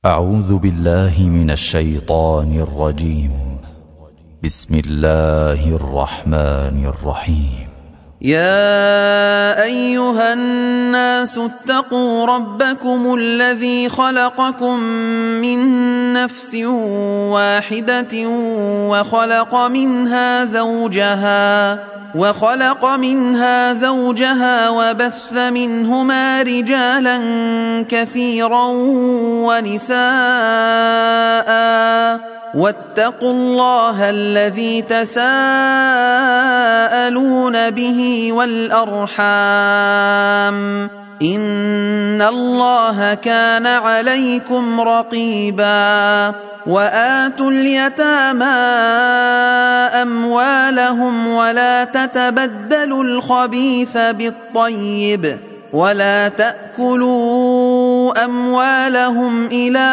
أعوذ بالله من الشيطان الرجيم. بسم الله الرحمن الرحيم. يا أيها الناس اتقوا ربكم الذي خلقكم من نفس واحدة وخلق منها زوجها وبث منهما رجالا كثيرا ونساء، واتقوا الله الذي تساءلون به والأرحام، إن الله كان عليكم رقيبا. وآتوا اليتامى أموالهم ولا تتبدلوا الخبيث بالطيب، ولا تأكلوا أموالهم إلى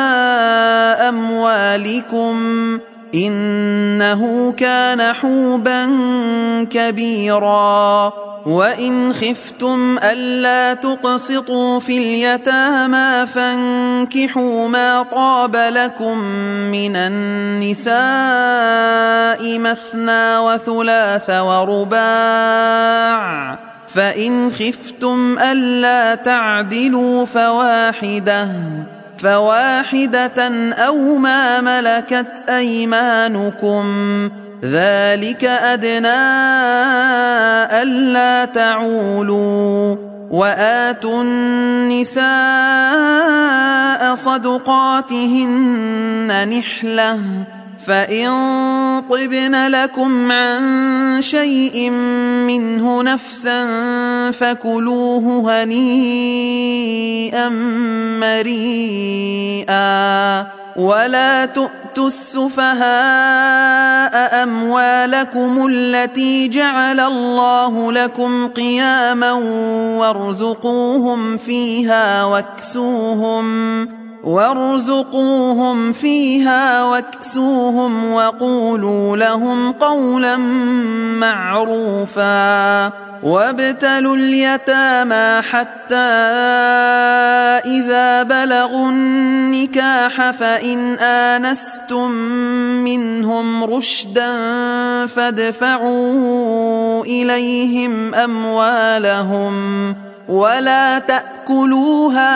أموالكم، إنه كان حوبا كبيرا. وإن خفتم ألا تقسطوا في اليتامى فانكحوا ما طاب لكم من النساء مثنى وثلاث ورباع، فإن خفتم ألا تعدلوا فواحدة أو ما ملكت أيمانكم، ذلك أدنى ألا تعولوا. وآتوا النساء صدقاتهن نحلة، فإن طبن لكم عن شيء منه نفسا فكلوه هنيئا مريئا. ولا تؤتوا السفهاء أموالكم التي جعل الله لكم قياما وارزقوهم فيها واكسوهم وقولوا لهم قولا معروفا. وابتلوا اليتامى حتى إذا بلغوا النكاح فإن آنستم منهم رشدا فادفعوا إليهم أموالهم، ولا تأكلوها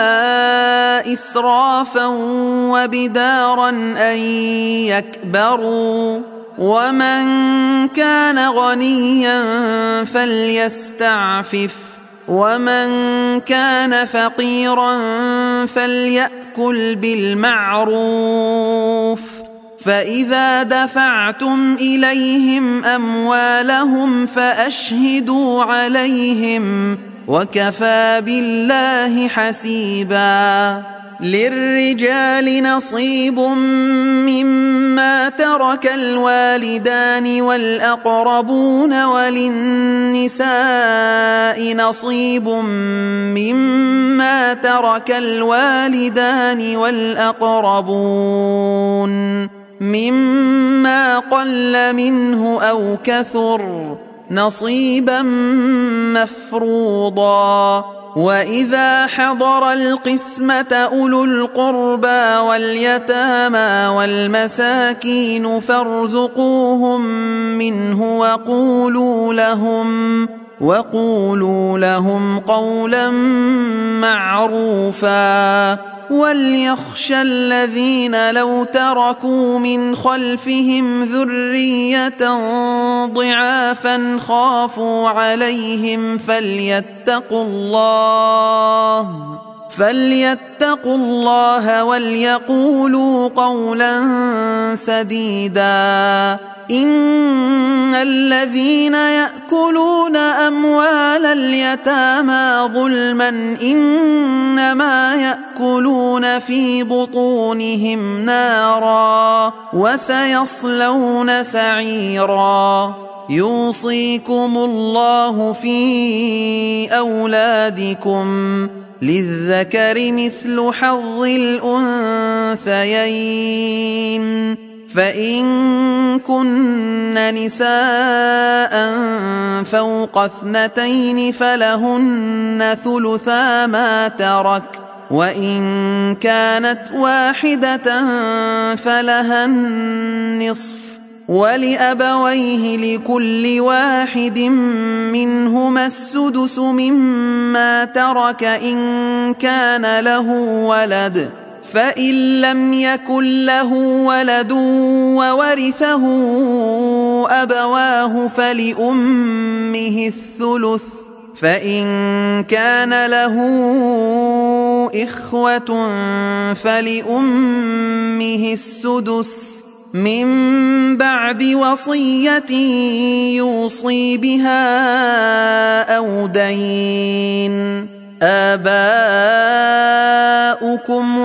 إسرافا وبدارا أن يكبروا، ومن كان غنيا فليستعفف، ومن كان فقيرا فليأكل بالمعروف. فإذا دفعتم إليهم أموالهم فأشهدوا عليهم، وكفى بالله حسيبا. للرجال نصيب مما ترك الوالدان والأقربون، وللنساء نصيب مما ترك الوالدان والأقربون، مما قل منه أو كثر، نصيبا مفروضا. وإذا حضر القسمة أولو القربى واليتامى والمساكين فارزقوهم منه وقولوا لهم قولا معروفا. وليخشى الذين لو تركوا من خلفهم ذرية ضعافا خافوا عليهم فليتقوا الله وليقولوا قولا سديدا. إن الذين يأكلون أموال اليتامى ظلما إنما يأكلون في بطونهم نارا وسيصلون سعيرا. يوصيكم الله في أولادكم، للذكر مثل حظ الأنثيين، فإن كن نساء فوق 2 فلهن ثلثا ما ترك، وإن كانت واحدة فلها النصف ولأبويه لكل واحد منهما السدس مما ترك إن كان له ولد فإن لم يكن له ولد وورثه أبواه فلأمه الثلث فإن كان له إخوة فلأمه السدس من بعد وصية يوصي بها أو دين آباؤكم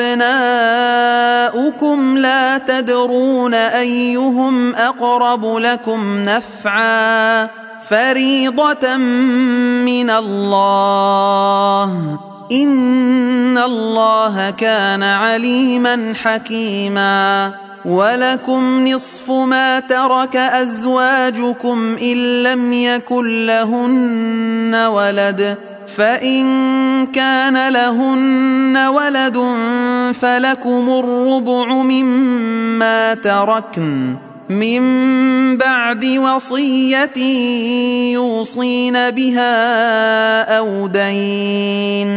وأبناؤكم لا تدرون أيهم أقرب لكم نفعا فريضة من الله إن الله كان عليما حكيما ولكم نصف ما ترك أزواجكم إن لم يكن لهن ولد فإن كان لهن ولد فلكم الربع مما تركن من بعد وصية يوصين بها أو دين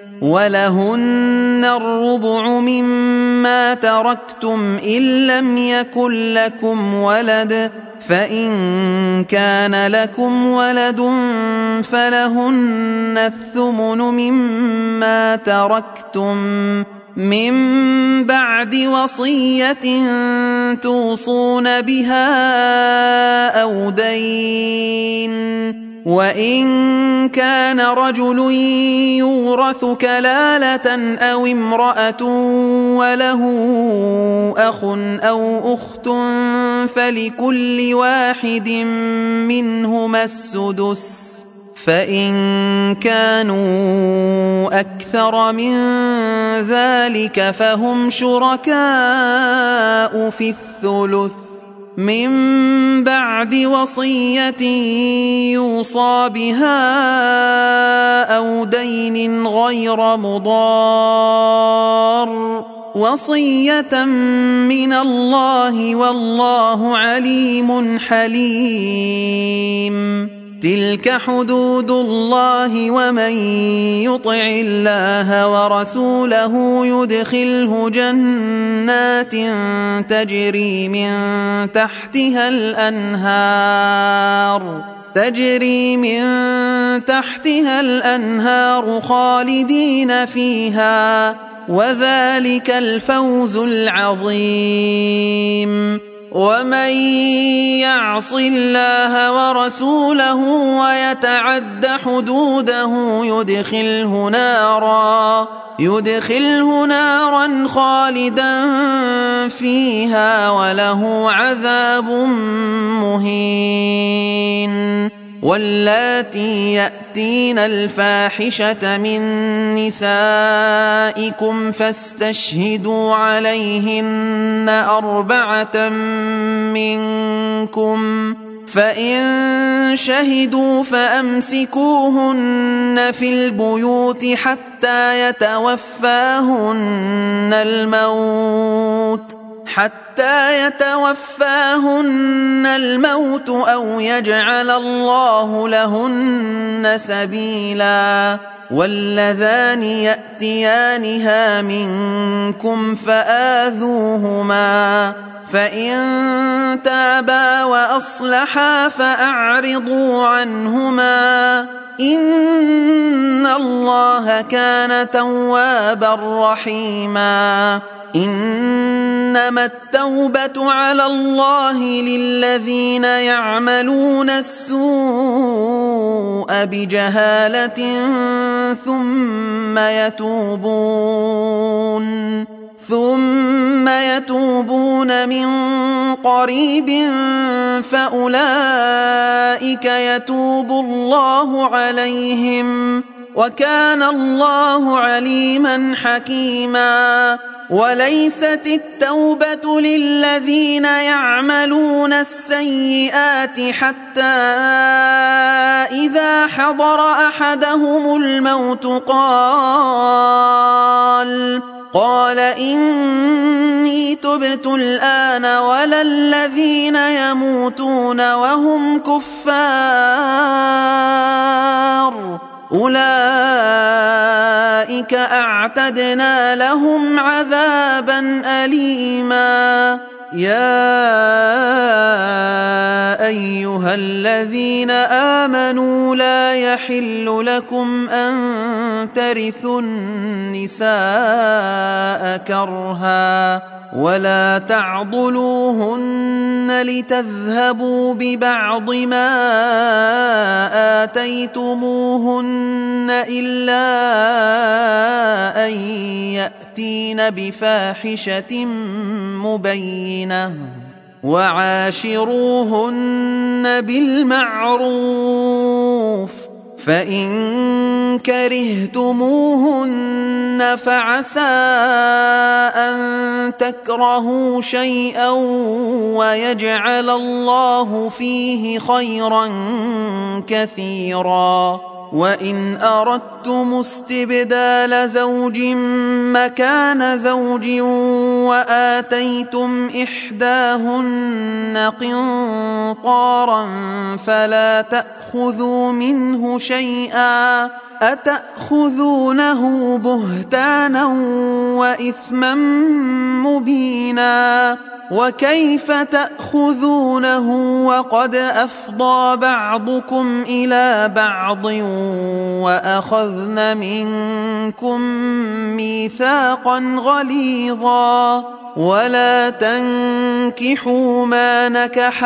ولهن الربع مما تركتم إن لم يكن لكم ولد فإن كان لكم ولد فلهن الثمن مما تركتم من بعد وصية توصون بها أو دين وإن كان رجل يورث كلالة أو امرأة وله أخ أو أخت فلكل واحد منهما السدس فإن كانوا أكثر من ذلك فهم شركاء في الثلث من بعد وصية يوصى بها أو دين غير مضار وصية من الله والله عليم حليم تلك حدود الله ومن يطع الله ورسوله يدخله جنات تجري من تحتها الأنهار خالدين فيها وذلك الفوز العظيم ومن يعص الله ورسوله ويتعد حدوده يدخله نارا خالدا فيها وله عذاب مهين واللاتي يأتين الفاحشة من نسائكم فاستشهدوا عليهن 4 منكم فإن شهدوا فأمسكوهن في البيوت حتى يتوفاهن الموت أو يجعل الله لهن سبيلا واللذان يأتيانها منكم فآذوهما فإن تابا وأصلحا فأعرضوا عنهما إن الله كان توابا رحيما إنما التوبة على الله للذين يعملون السوء بجهالة ثم يتوبون من قريب فأولئك يتوب الله عليهم وكان الله عليما حكيما وليست التوبة للذين يعملون السيئات حتى إذا حضر أحدهم الموت قال إني تبت الآن ولا الذين يموتون وهم كفار أولئك أعتدنا لهم عذابا أليما. يا أيها الذين آمنوا لا يحل لكم أن ترثوا النساء كرها ولا تعضلوهن لتذهبوا ببعض ما آتيتموهن إلا أن يأتين بفاحشة مبينة وعاشروهن بالمعروف فإن كرهتموهن فعسى أن تكرهوا شيئا ويجعل الله فيه خيرا كثيرا. وإن أردتم استبدال زوج مكان زوج وآتيتم إحداهن قنطارا فلا تأخذوا منه شيئا أتأخذونه بهتانا وإثما مبينا وكيف تأخذونه وقد أفضى بعضكم إلى بعض وأخذن منكم ميثاقا غليظا ولا تنكحوا ما نكح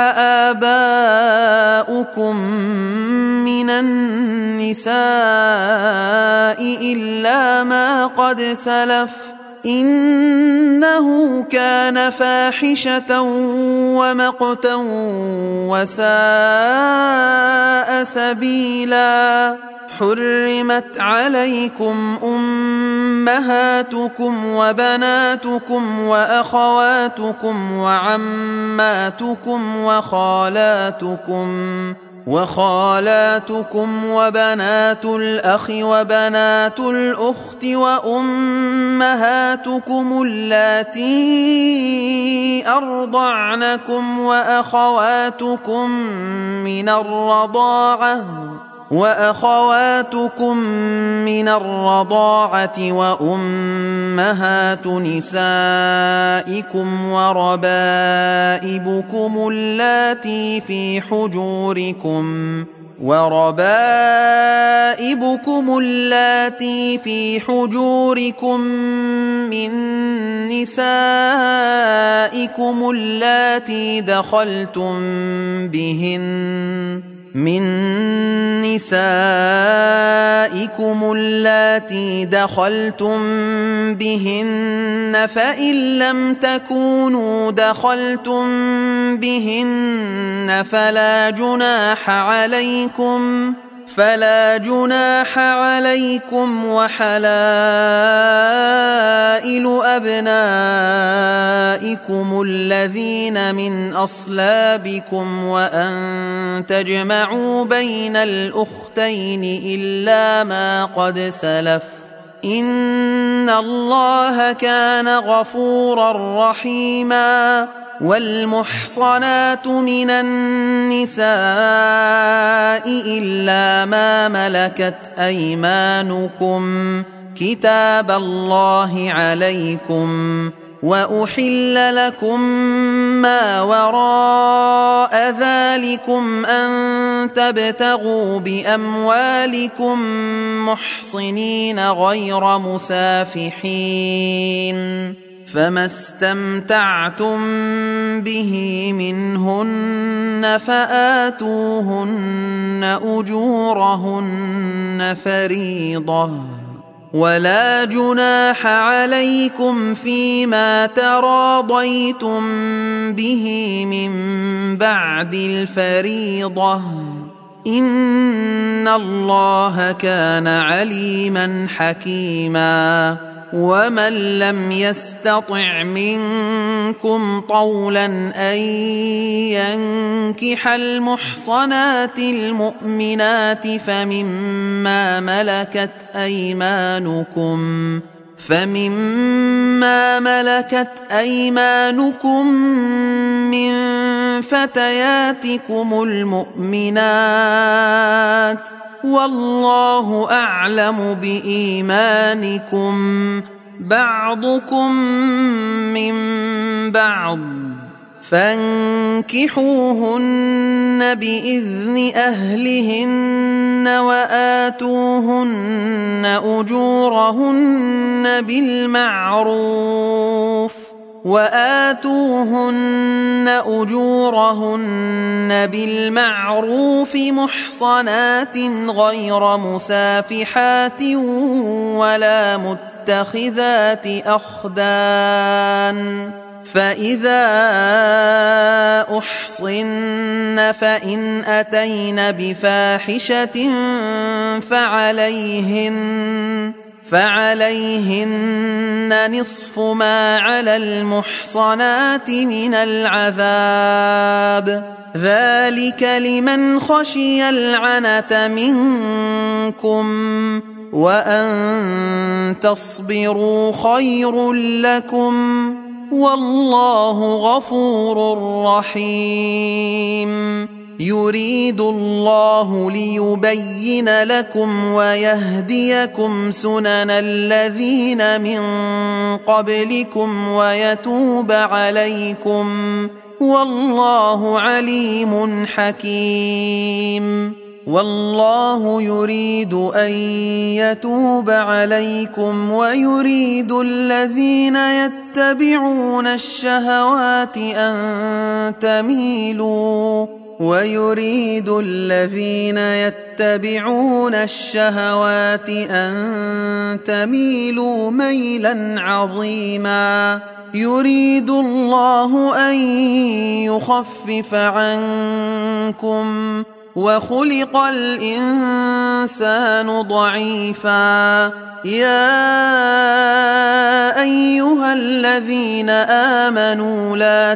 آباؤكم من النساء إلا ما قد سلف إنه كان فاحشة ومقتا وساء سبيلا. حرمت عليكم أمهاتكم وبناتكم وأخواتكم وعماتكم وخالاتكم وبنات الأخ وبنات الأخت وأمهاتكم اللاتي أرضعنكم وأخواتكم من الرضاعة وأمهات نسائكم وربائبكم اللاتي في حجوركم من نسائكم اللاتي دخلتم بهن فإن لم تكونوا دخلتم بهن فلا جناح عليكم وحلائل أبنائكم الذين من أصلابكم وأن تجمعوا بين الأختين إلا ما قد سلف إن الله كان غفورا رحيما. والمحصنات من النساء إلا ما ملكت أيمانكم كتاب الله عليكم وأحل لكم ما وراء ذلكم أن تبتغوا بأموالكم محصنين غير مسافحين فما استمتعتم به منهن فآتوهن أجورهن فريضة ولا جناح عليكم فيما تراضيتم به من بعد الفريضة إن الله كان عليما حكيما. ومن لم يستطع منكم طولا أن ينكح المحصنات المؤمنات فمما ملكت أيمانكم من فتياتكم المؤمنات، والله أعلم بإيمانكم، بعضكم من بعض، فانكحوهن بإذن أهلهن وآتوهن أجورهن بالمعروف محصنات غير مسافحات ولا متخذات أخدان، فإذا أحصن فإن أتين بفاحشة فعليهن نصف ما على المحصنات من العذاب، ذلك لمن خشي العنة منكم، وأن تصبروا خير لكم، والله غفور رحيم. يريد الله ليبين لكم ويهديكم سنن الذين من قبلكم ويتوب عليكم، والله عليم حكيم. والله يريد أن يتوب عليكم ويريد الذين يتبعون الشهوات أن تميلوا ميلا عظيما. يريد الله أن يخفف عنكم، وخلق الإنسان ضعيفا. يا أيها الذين آمنوا لا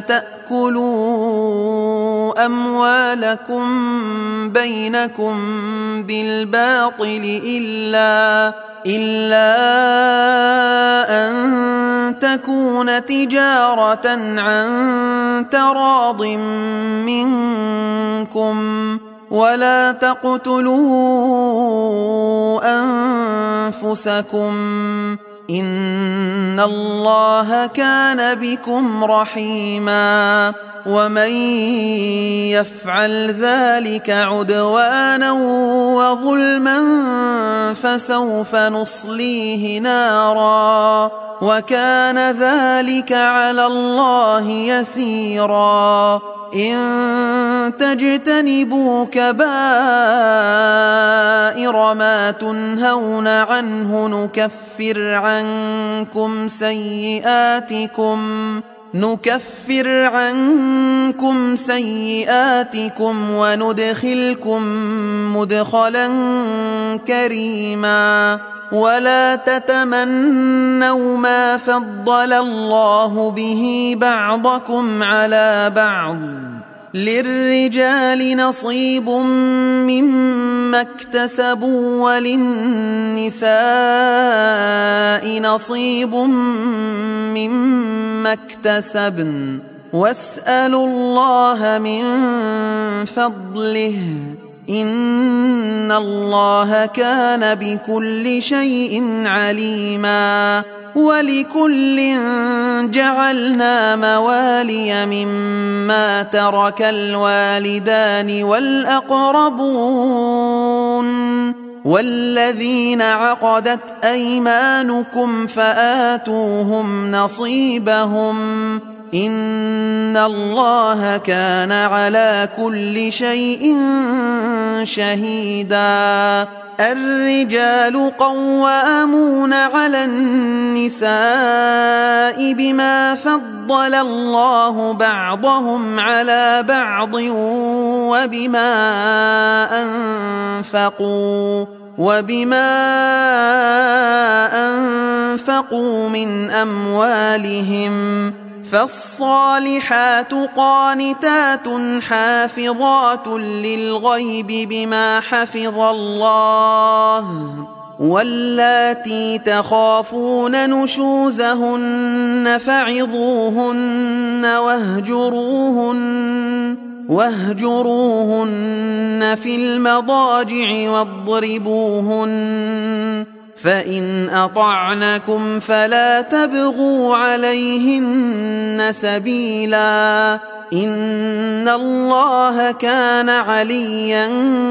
تأكلوا أموالكم بينكم بالباطل إلا أن تكون تجارة عن تراض منكم، ولا تقتلوا أنفسكم، إن الله كان بكم رحيما. ومن يفعل ذلك عدوانا وظلما فسوف نصليه نارا، وكان ذلك على الله يسيرا. إن تجتنبوا كبائر ما تنهون عنه نكفر عنكم سيئاتكم وندخلكم مدخلا كريما. ولا تتمنوا ما فضل الله به بعضكم على بعض، للرجال نصيب مما اكتسبوا وللنساء نصيب مما اكتسبن، واسألوا الله من فضله، إن الله كان بكل شيء عليما. ولكل جعلنا موالي مما ترك الوالدان والأقربون والذين عقدت أيمانكم فآتوهم نصيبهم، إن الله كان على كل شيء شهيدا. الرجال قوامون على النساء بما فضل الله بعضهم على بعض وبما أنفقوا من أموالهم، فالصالحات قانتات حافظات للغيب بما حفظ الله، واللاتي تخافون نشوزهن فعظوهن واهجروهن في المضاجع واضربوهن، فإن أطعنكم فلا تبغوا عليهن سبيلا، إن الله كان عليا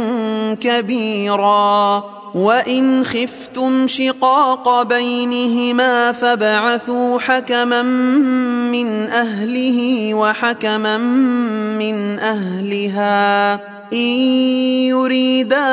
كبيرا. وإن خفتم شقاق بينهما فابعثوا حكما من أهله وحكما من أهلها إن يريدا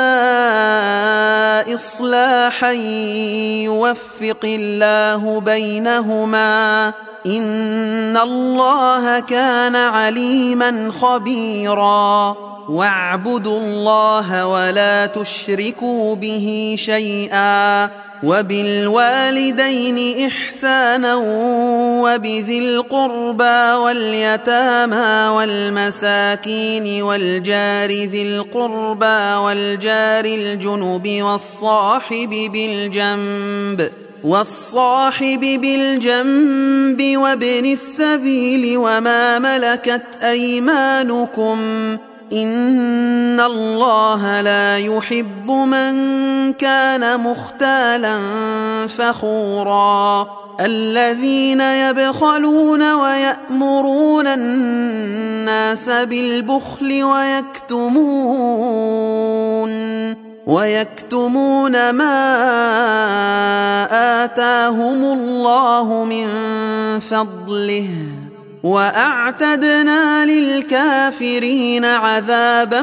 إصلاحا يوفق الله بينهما، إن الله كان عليما خبيرا. واعبدوا الله ولا تشركوا به شيئا، وبالوالدين إحسانا، وبذي القربى واليتامى والمساكين والجار ذي القربى والجار الجنب والصاحب بالجنب وابن السبيل وما ملكت أيمانكم، إن الله لا يحب من كان مختالا فخورا. الذين يبخلون ويأمرون الناس بالبخل ويكتمون ما آتاهم الله من فضله، وأعتدنا للكافرين عذابا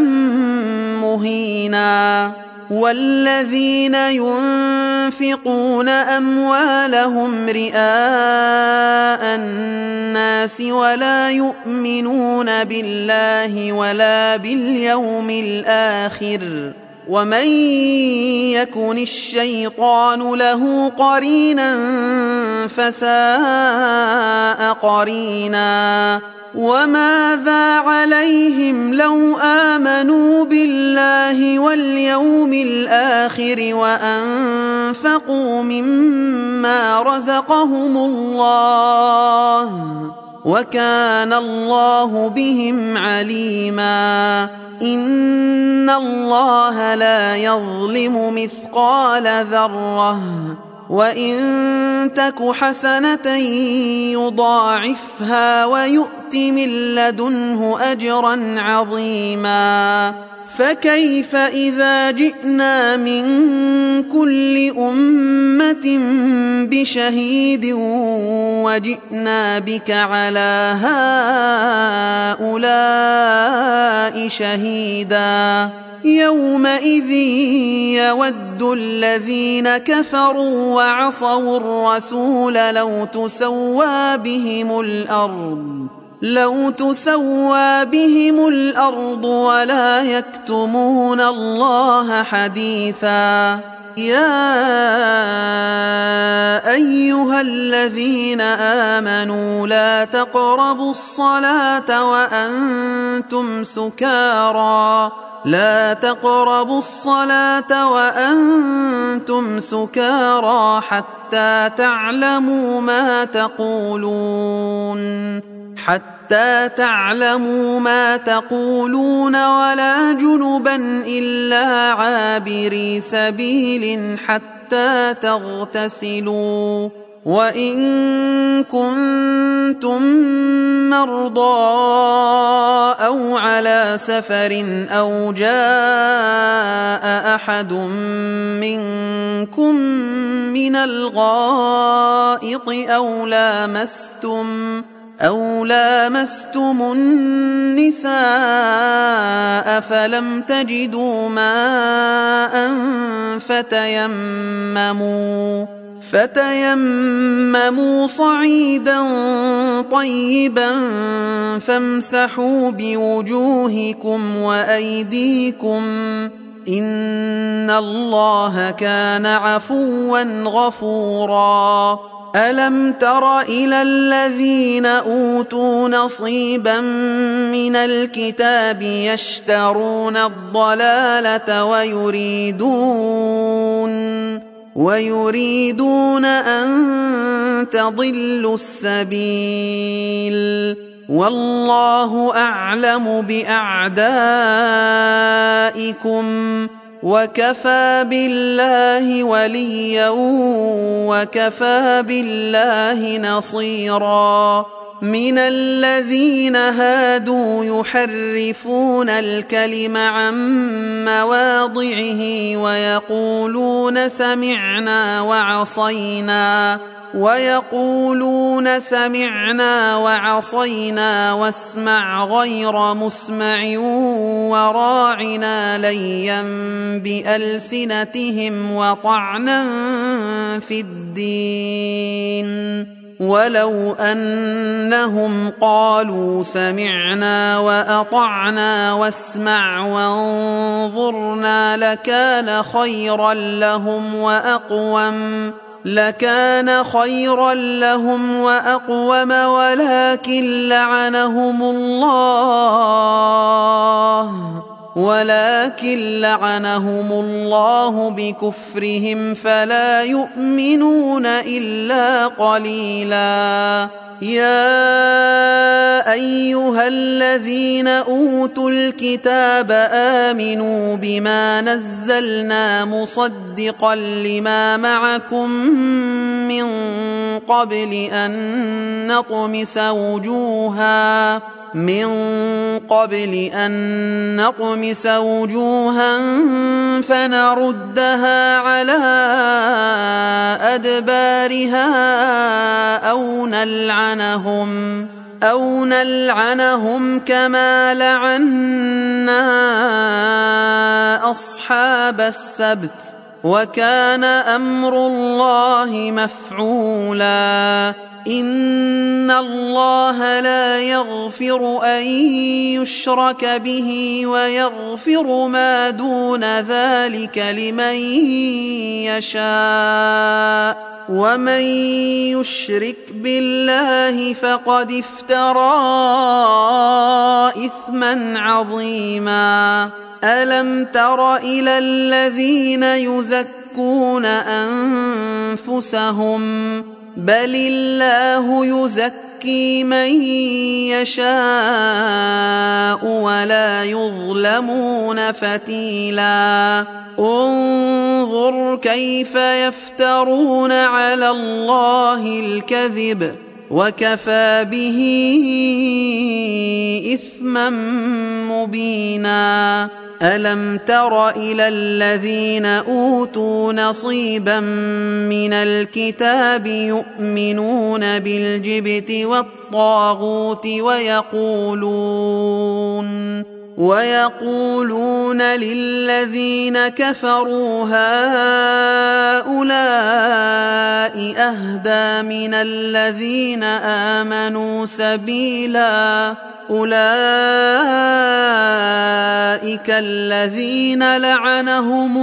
مهينا. والذين ينفقون أموالهم رئاء الناس ولا يؤمنون بالله ولا باليوم الآخر، ومن يكن الشيطان له قرينا فساء قرينا. وماذا عليهم لو آمنوا بالله واليوم الآخر وأنفقوا مما رزقهم الله، وكان الله بهم عليما. إن الله لا يظلم مثقال ذرة، وإن تك حسنة يضاعفها ويؤت من لدنه أجرا عظيما. فكيف إذا جئنا من كل أمة بشهيد وجئنا بك على هؤلاء شهيدا، يومئذ يود الذين كفروا وعصوا الرسول لو تسوى بهم الأرض ولا يكتمون الله حديثا. يا أيها الذين آمنوا لا تقربوا الصلاة وأنتم سكارى حتى تعلموا ما تقولون ولا جنبا إلا عابري سبيل حتى تغتسلوا، وإن كنتم مرضى أو على سفر أو جاء أحد منكم من الغائط أو لامستم النساء فلم فتيمموا صعيدا طيبا فامسحوا بوجوهكم وأيديكم إن الله كان عفوا غفورا ألم تر إلى الذين أوتوا نصيبا من الكتاب يشترون الضلالة ويريدون أن تضلوا السبيل والله أعلم بأعدائكم وكفى بالله وليا وكفى بالله نصيرا من الذين هادوا يحرفون الكلم عن مواضعه ويقولون سمعنا وعصينا واسمع غير مسمع وراعنا ليا بألسنتهم وطعنا في الدين ولو أنهم قالوا سمعنا وأطعنا واسمع وانظرنا لكان خيرا لهم وأقوم ولكن لعنهم الله بكفرهم فلا يؤمنون إلا قليلا يا أيها الذين أوتوا الكتاب آمنوا بما نزلنا مصدقا لما معكم من قبل أن نطمس وجوها فنردها على أدبارها أو نلعنهم كما لعنا أصحاب السبت وكان أمر الله مفعولا إن الله لا يغفر أن يشرك به ويغفر ما دون ذلك لمن يشاء ومن يشرك بالله فقد افترى إثما عظيما ألم تر إلى الذين يزكون أنفسهم بل الله يزكي من يشاء ولا يظلمون فتيلا انظر كيف يفترون على الله الكذب وكفى به إثما مبينا ألم تر إلى الذين أوتوا نصيبا من الكتاب يؤمنون بالجبت والطاغوت ويقولون للذين كفروا هؤلاء أهدى من الذين آمنوا سبيلا أولئك الذين لعنهم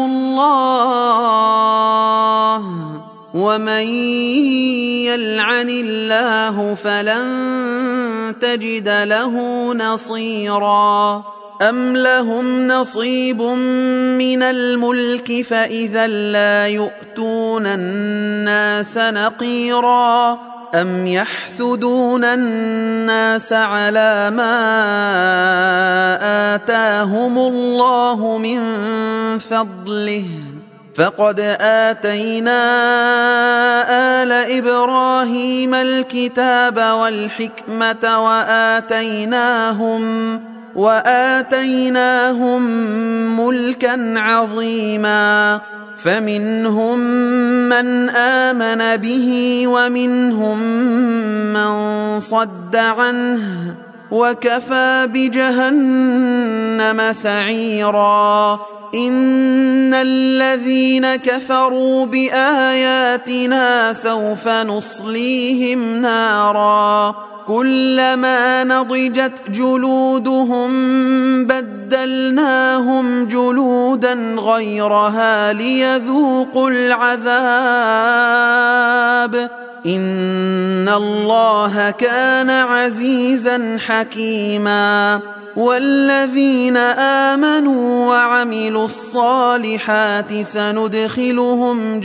الله ومن يلعن الله فلن تجد له نصيرا أم لهم نصيب من الملك فإذا لا يؤتون الناس نقيرا أم يحسدون الناس على ما آتاهم الله من فضله فقد آتينا آل إبراهيم الكتاب والحكمة وآتيناهم ملكا عظيما فمنهم من آمن به ومنهم من صد عنه وكفى بجهنم سعيرا إن الذين كفروا بآياتنا سوف نصليهم نارا كلما نضجت جلودهم بدلناهم جلودا غيرها ليذوقوا العذاب إن الله كان عزيزا حكيما والذين آمنوا وعملوا الصالحات سندخلهم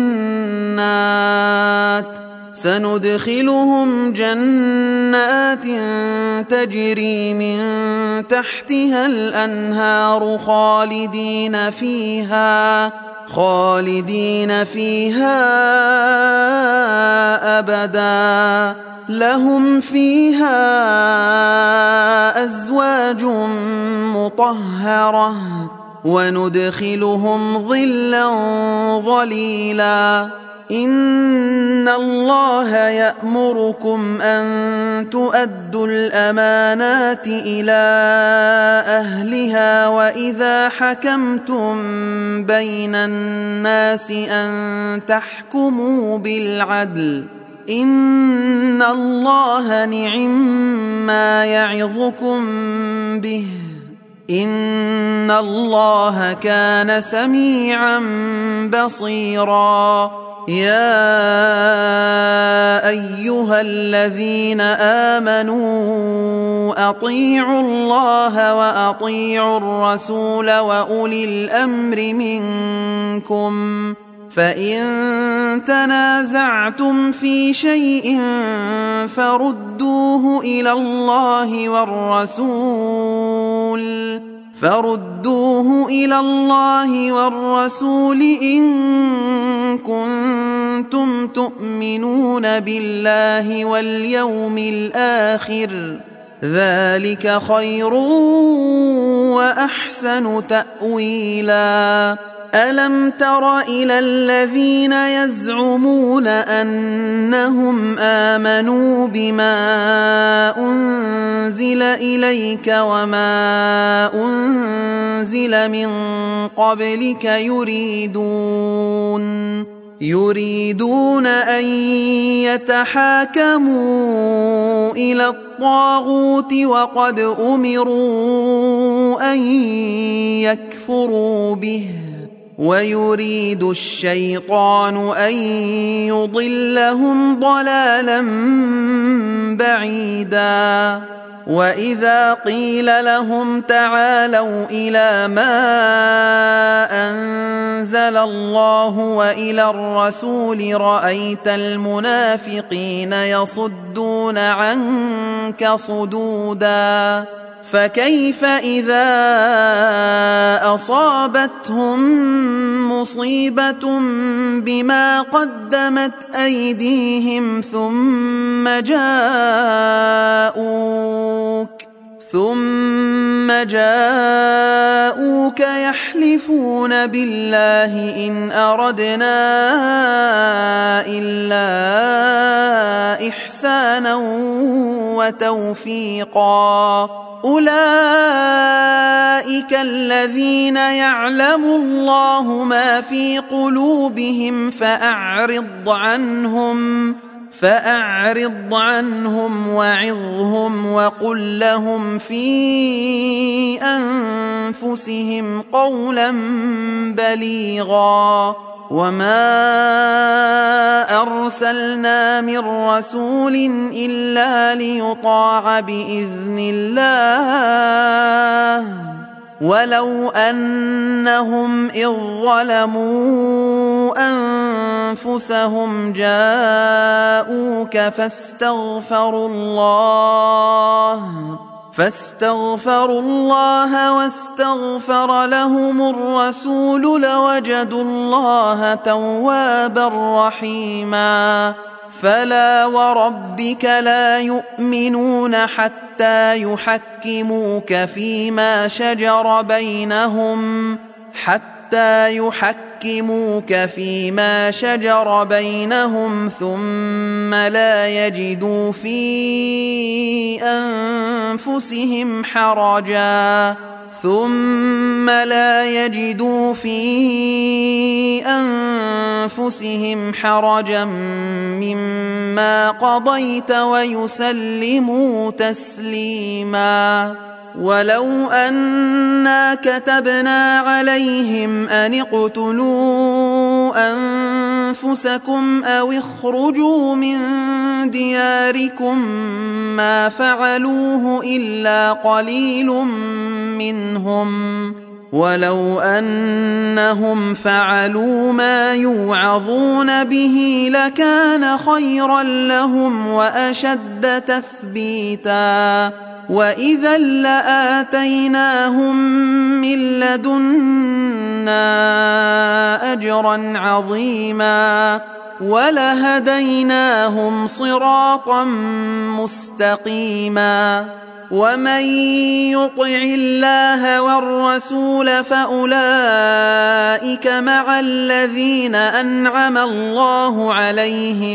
جنات تجري من تحتها الأنهار خالدين فيها أبدا لهم فيها أزواج مطهرة وندخلهم ظلا ظليلا إن الله يأمركم أن تؤدوا الأمانات إلى أهلها وإذا حكمتم بين الناس أن تحكموا بالعدل إن الله نعما يعظكم به إن الله كان سميعا بصيرا يا أيها الذين آمنوا أطيعوا الله وأطيعوا الرسول وأولي الأمر منكم فإن تنازعتم في شيء فردوه إلى الله والرسول إن كنتم تؤمنون بالله واليوم الآخر ذلك خير وأحسن تأويلا ألم تر إلى الذين يزعمون أنهم آمنوا بما أنزل إليك وما أنزل من قبلك يريدون أن يتحاكموا إلى الطاغوت وقد أمروا أن يكفروا به ويريد الشيطان أن يضلهم ضلالا بعيدا وإذا قيل لهم تعالوا إلى ما أنزل الله وإلى الرسول رأيت المنافقين يصدون عنك صدودا فكيف إذا أصابتهم مصيبة بما قدمت أيديهم ثم جاءوك يحلفون بالله إن أردنا إلا إحسانا وتوفيقا أولئك الذين يعلم الله ما في قلوبهم فأعرض عنهم وعظهم وقل لهم في أنفسهم قولا بليغا وما أرسلنا من رسول إلا ليطاع بإذن الله ولو أنهم إذ ظلموا أنفسهم جاءوك فاستغفروا الله واستغفر لهم الرسول لوجدوا الله توابا رحيما فلا وربك لا يؤمنون حتى يحكموك فيما شجر بينهم ثم لا يجدوا في أنفسهم ثم لا يجدوا في أنفسهم حرجا مما قضيت ويسلموا تسليما. ولو أنا كتبنا عليهم أن اقتلوا أنفسكم أو اخرجوا من دياركم ما فعلوه إلا قليل منهم، ولو أنهم فعلوا ما يوعظون به لكان خيرا لهم وأشد تثبيتا، وإذا لآتيناهم من لدنا أجرا عظيما ولهديناهم صراطا مستقيما. ومن يطع الله والرسول فأولئك مع الذين أنعم الله عليهم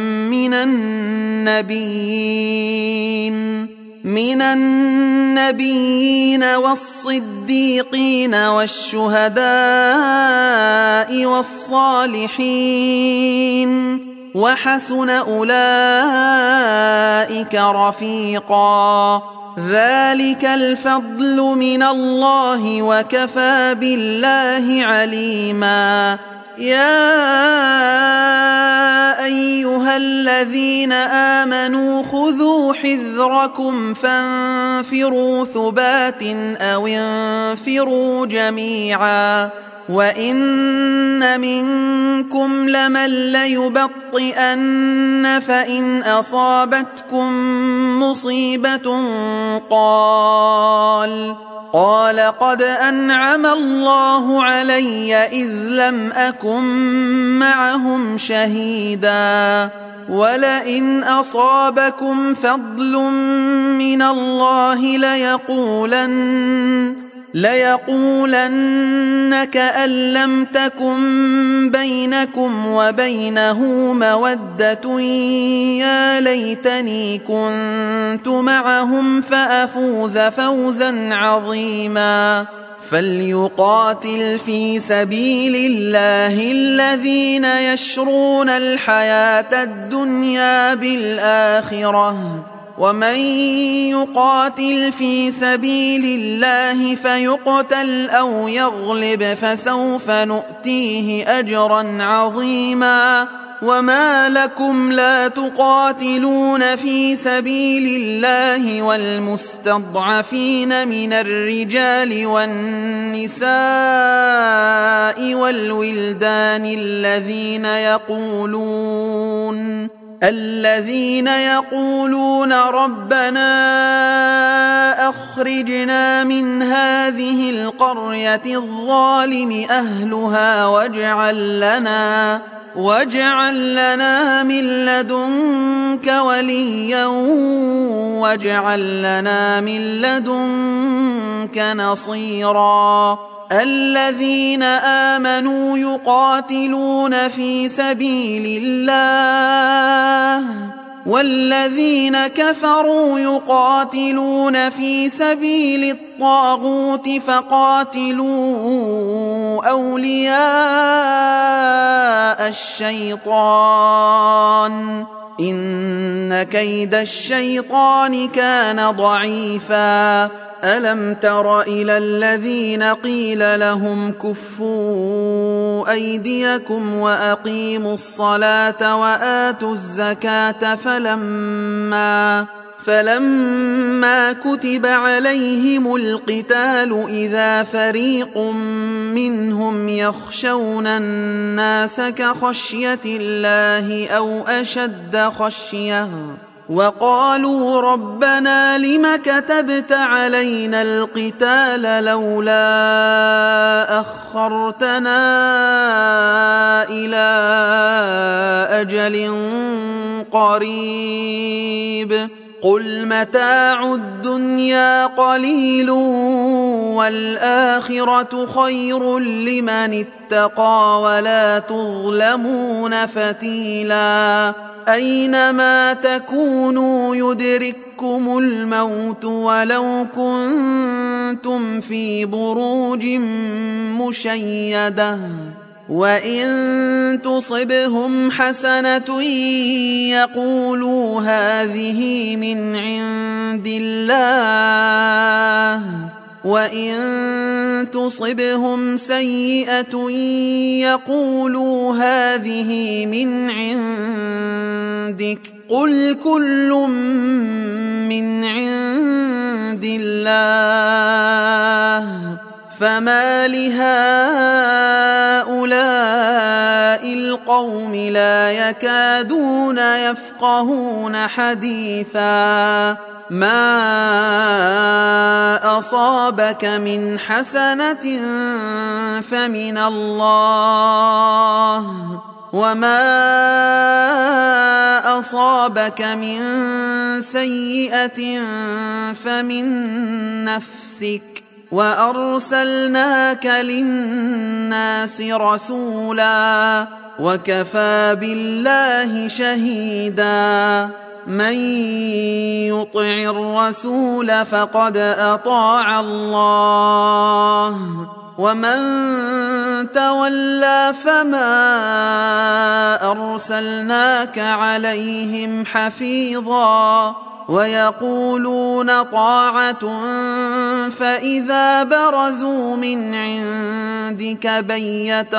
من النبيين والصديقين والشهداء والصالحين وحسن أولئك رفيقا. ذلك الفضل من الله وكفى بالله عليما. يا أيها الذين آمنوا خذوا حذركم فانفروا ثبات أو انفروا جميعا. وإن منكم لمن ليبطئن فإن أصابتكم مصيبة قال قد أنعم الله علي إذ لم أكن معهم شهيدا. ولئن أصابكم فضل من الله ليقولن كأن لم تكن بينكم وبينه مودة يا ليتني كنت معهم فأفوز فوزا عظيما. فليقاتل في سبيل الله الذين يشرون الحياة الدنيا بالآخرة، ومن يقاتل في سبيل الله فيقتل أو يغلب فسوف نؤتيه أجرا عظيما. وما لكم لا تقاتلون في سبيل الله والمستضعفين من الرجال والنساء والولدان الذين يقولون ربنا أخرجنا من هذه القرية الظالم أهلها واجعل لنا من لدنك وليا واجعل لنا من لدنك نصيرا. الذين آمنوا يقاتلون في سبيل الله والذين كفروا يقاتلون في سبيل الطاغوت فقاتلوا أولياء الشيطان إن كيد الشيطان كان ضعيفا. ألم تر إلى الذين قيل لهم كفوا أيديكم وأقيموا الصلاة وآتوا الزكاة فلما كتب عليهم القتال إذا فريق منهم يخشون الناس كخشية الله أو أشد خشية وقالوا ربنا لم كتبت علينا القتال لولا أخرتنا إلى أجل قريب قل متاع الدنيا قليل والآخرة خير لمن اتقى ولا تظلمون فتيلا. أينما تكونوا يدرككم الموت ولو كنتم في بروج مشيدة وإن تصبهم حسنة يقولوا هذه من عند الله وإن تصبهم سيئة يقولوا هذه من عندك قل كل من عند الله فما لهؤلاء القوم لا يكادون يفقهون حديثا ما أصابك من حسنة فمن الله وما أصابك من سيئة فمن نفسك وأرسلناك للناس رسولا وكفى بالله شهيدا من يطع الرسول فقد أطاع الله ومن تولى فما أرسلناك عليهم حفيظا ويقولون طاعة فإذا برزوا من عندك بيت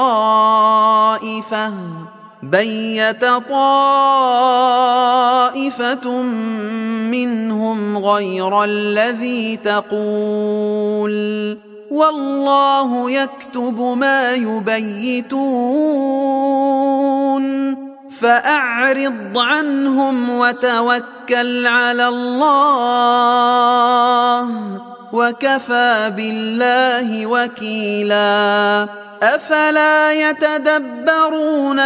طائفة منهم غير الذي تقول والله يكتب ما يبيتون فأعرض عنهم وتوكل على الله وكفى بالله وكيلا أفلا يتدبرون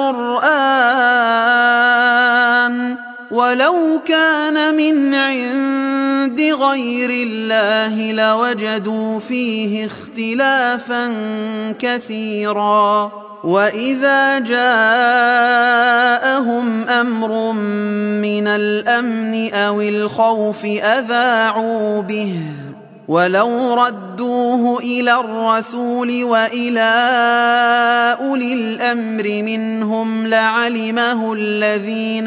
القرآن ولو كان من عند غير الله لوجدوا فيه اختلافا كثيرا وإذا جاءهم أمر من الأمن أو الخوف أذاعوا به ولو ردوه إلى الرسول وإلى أولي الأمر منهم لعلمه الذين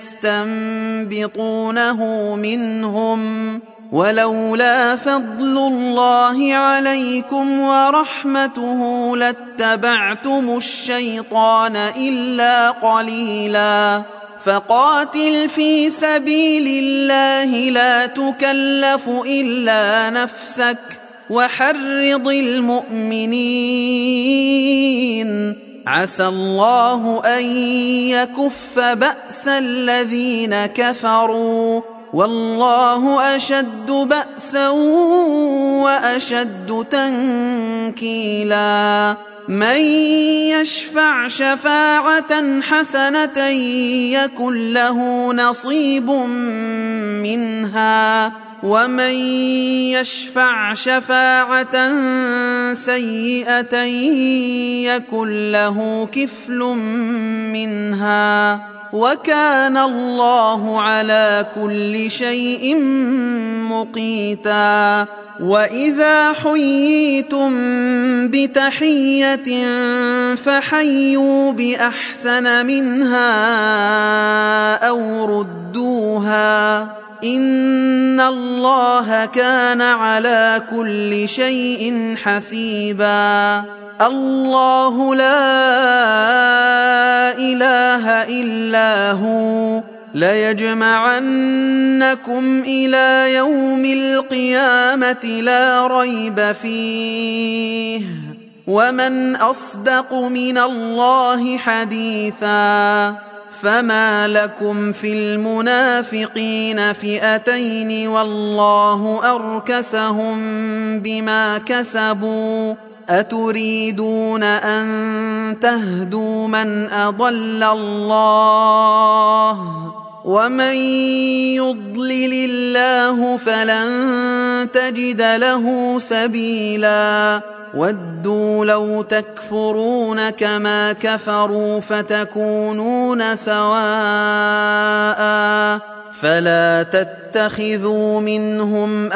يستنبطونه منهم ولولا فضل الله عليكم ورحمته لاتبعتم الشيطان إلا قليلا فقاتل في سبيل الله لا تكلف إلا نفسك وحرض المؤمنين عسى الله أن يكف بأس الذين كفروا والله أشد بأسا وأشد تنكيلا من يشفع شفاعة حسنة يكن له نصيب منها ومن يشفع شفاعة سيئة يكن له كفل منها وكان الله على كل شيء مقيتا وإذا حييتم بتحية فحيوا بأحسن منها أو ردوها إن الله كان على كل شيء حسيبا الله لا إله إلا هو ليجمعنكم إلى يوم القيامة لا ريب فيه ومن أصدق من الله حديثا فما لكم في المنافقين فئتين والله أركسهم بما كسبوا أتريدون أن تهدوا من أضل الله ومن يضلل الله تبعه فلن تجد له سبيلا ودوا لو تكفرون كما كفروا فتكونون سواء فلا تتخذوا منهم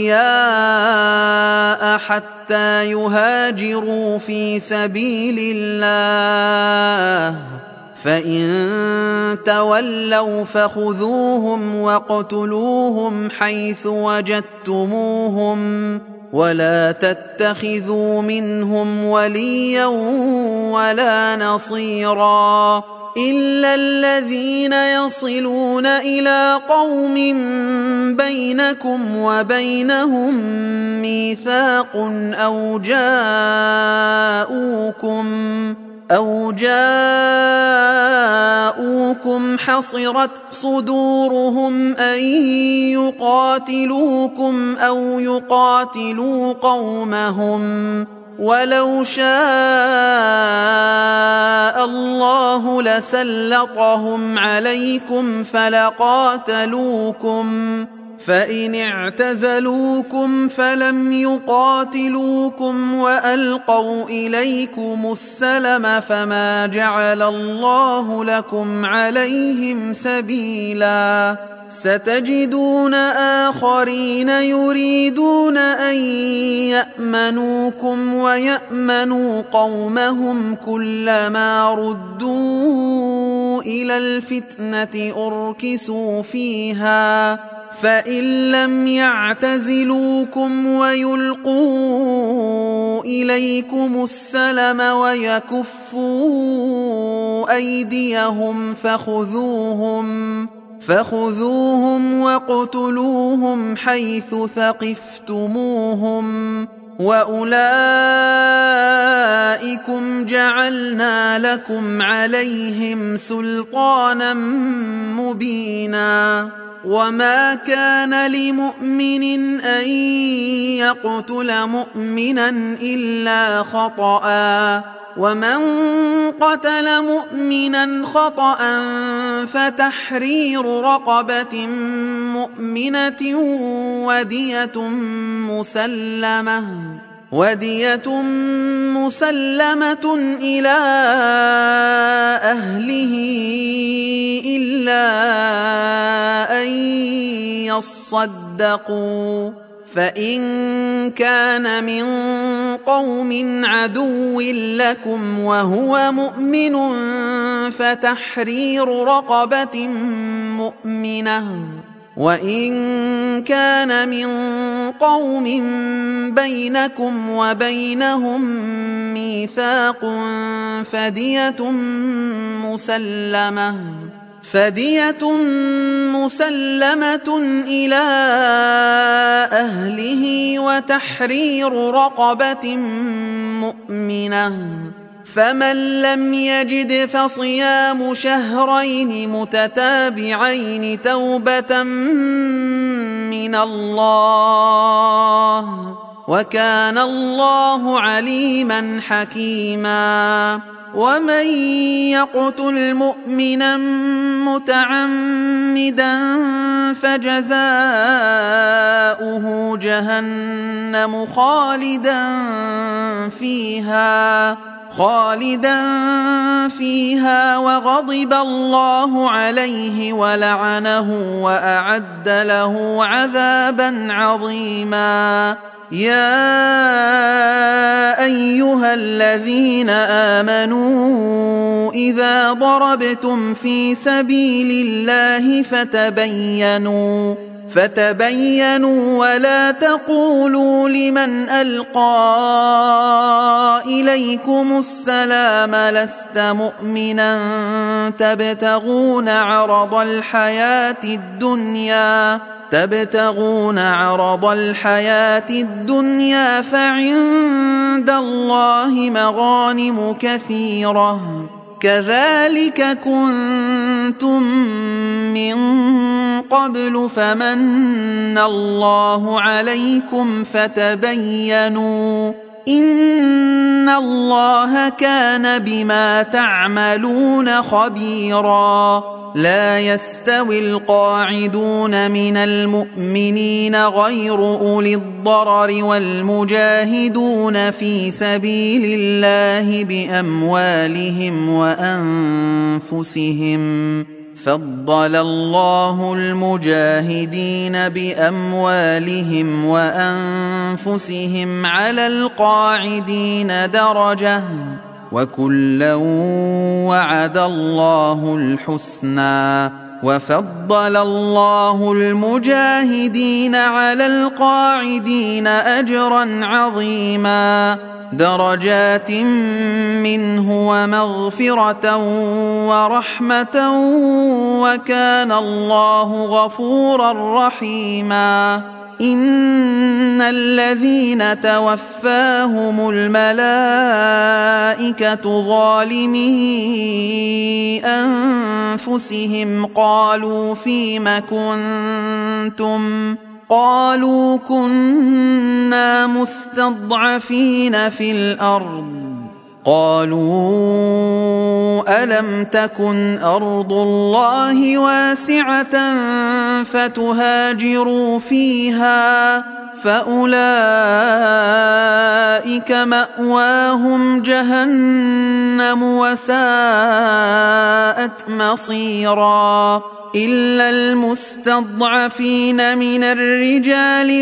أولياء حتى يهاجروا في سبيل الله فإن تولوا فخذوهم واقتلوهم حيث وجدتموهم ولا تتخذوا منهم وليا ولا نصيرا إلا الذين يصلون إلى قوم بينكم وبينهم ميثاق أو جاءوكم حصرت صدورهم أن يقاتلوكم أو يقاتلوا قومهم ولو شاء الله لسلطهم عليكم فلقاتلوكم فإن اعتزلوكم فلم يقاتلوكم وألقوا إليكم السلم فما جعل الله لكم عليهم سبيلا ستجدون آخرين يريدون أن يأمنوكم ويأمنوا قومهم كلما ردوا إلى الفتنة أركسوا فيها فإن لم يعتزلوكم ويلقوا إليكم السلم ويكفوا أيديهم فخذوهم واقتلوهم حيث ثقفتموهم وأولئكم جعلنا لكم عليهم سلطانا مبينا وما كان لمؤمن أن يقتل مؤمنا إلا خطأ ومن قتل مؤمنا خطأ فتحرير رقبة مؤمنة ودية مسلمة إلى أهله إلا أن يصدقوا فإن كان من قوم عدو لكم وهو مؤمن فتحرير رقبة مؤمنة وإن كان من قوم بينكم وبينهم ميثاق فدية مسلمة إلى أهله وتحرير رقبة مؤمنة فمن لم يجد فصيام شهرين متتابعين توبة من الله وكان الله عليما حكيما ومن يقتل مؤمنا متعمدا فجزاؤه جهنم خالدا فيها وغضب الله عليه ولعنه وأعد له عذابا عظيما يا أيها الذين آمنوا إذا ضربتم في سبيل الله فتبينوا ولا تقولوا لمن ألقى إليكم السلام لست مؤمنا تبتغون عرض الحياة الدنيا فعند الله مغانم كثيرة كذلك كنتم من قبل فمن الله عليكم فتبينوا إن الله كان بما تعملون خبيرا. لا يستوي القاعدون من المؤمنين غير أولي الضرر والمجاهدون في سبيل الله بأموالهم وأنفسهم. فضل الله المجاهدين بأموالهم وأنفسهم على القاعدين درجة، وكلا وعد الله الحسنى. وفضل الله المجاهدين على القاعدين أجرا عظيما، درجات منه ومغفرة ورحمة، وكان الله غفورا رحيما. إن الذين توفاهم الملائكة ظالمي أنفسهم قالوا فيم كنتم؟ قالوا كنا مستضعفين في الأرض. قالوا ألم تكن أرض الله واسعة فتهاجروا فيها؟ فأولئك مأواهم جهنم وساءت مصيرا. إلا المستضعفين من الرجال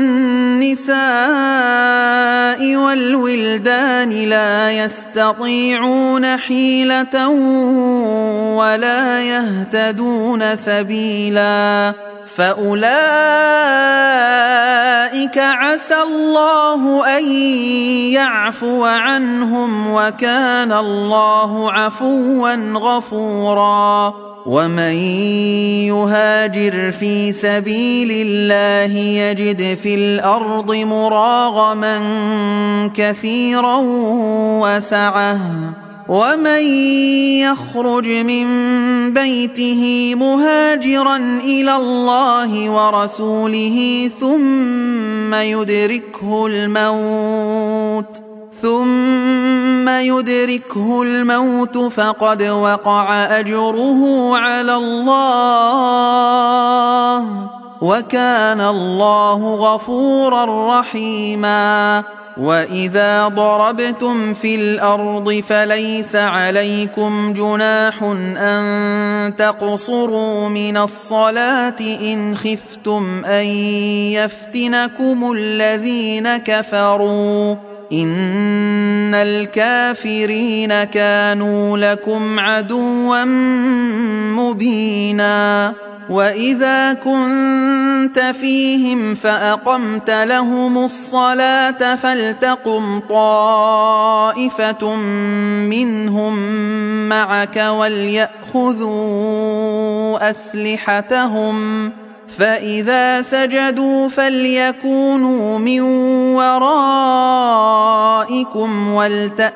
والنساء والولدان لا يستطيعون حيلة ولا يهتدون سبيلا، فأولئك عسى الله أن يعفو عنهم، وكان الله عفوا غفورا. ومن يهاجر في سبيل الله يجد في الأرض مراغما كثيرا وسعة، ومن يخرج من بيته مهاجرا إلى الله ورسوله ثم يدركه الموت فقد وقع أجره على الله، وكان الله غفورا رحيما. وإذا ضربتم في الأرض فليس عليكم جناح أن تقصروا من الصلاة إن خفتم أن يفتنكم الذين كفروا، إن الكافرين كانوا لكم عدوا مبينا. وإذا كنت فيهم فأقمت لهم الصلاة فلتقم طائفة منهم معك وليأخذوا أسلحتهم، فإذا سجدوا فليكونوا من ورائكم ولتأت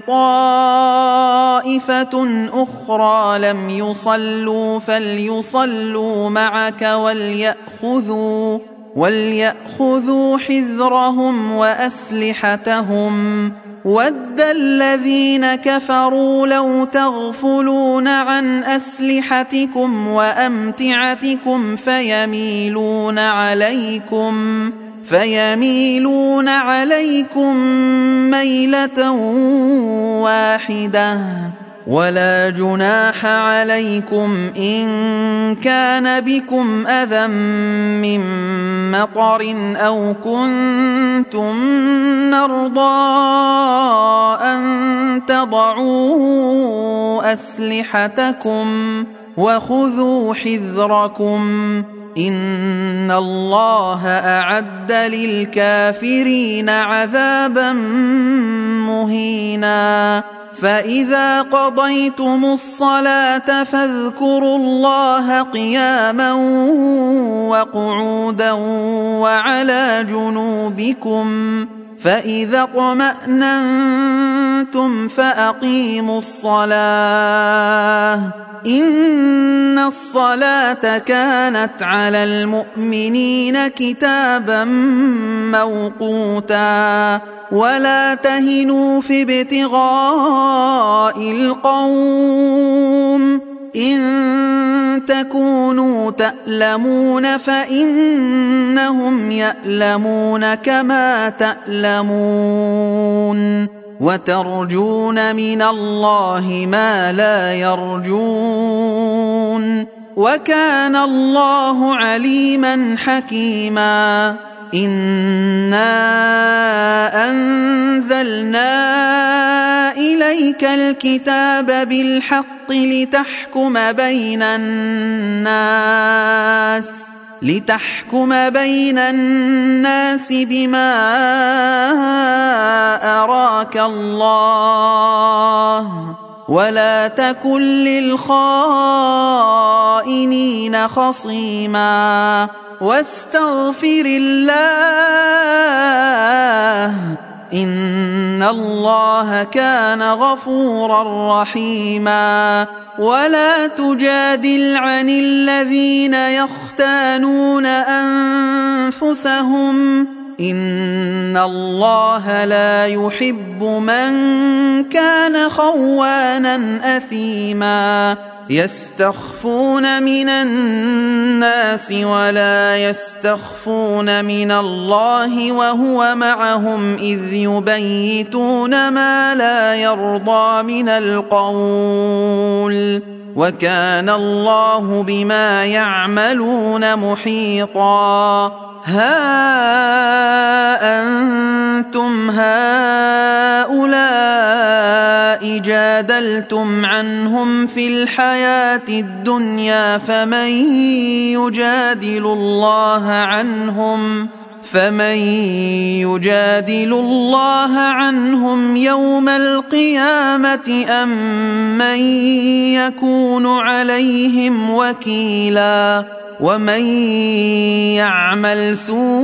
طائفة أخرى لم يصلوا فليصلوا معك وليأخذوا حذرهم وأسلحتهم. ود الذين كفروا لو تغفلون عن أسلحتكم وأمتعتكم فيميلون عليكم ميلة واحدة. ولا جناح عليكم إن كان بكم أذى من مطر أو كنتم مرضى أن تضعوا أسلحتكم وخذوا حذركم، إن الله أعد للكافرين عذابا مهينا. فإذا قضيتم الصلاة فاذكروا الله قياما وقعودا وعلى جنوبكم، فإذا اطمأننتم فأقيموا الصلاة إن الصلاة كانت على المؤمنين كتابا موقوتا ولا تهنوا في ابتغاء القوم إن تكونوا تألمون فإنهم يألمون كما تألمون وترجون من الله ما لا يرجون وكان الله عليما حكيما إنا أنزلنا إليك الكتاب بالحق لتحكم بين الناس بما أراك الله ولا تكن للخائنين خصيما واستغفر الله إن الله كان غفورا رحيما ولا تجادل عن الذين يختانون أنفسهم إن الله لا يحب من كان خوانا أثيما يستخفون من الناس ولا يستخفون من الله وهو معهم إذ يبيتون ما لا يرضى من القول وكان الله بما يعملون محيطا ها أنتم هؤلاء جادلتم عنهم في الحياة الدنيا فمن يجادل الله عنهم يوم القيامة أم من يكون عليهم وكيلا ومن يعمل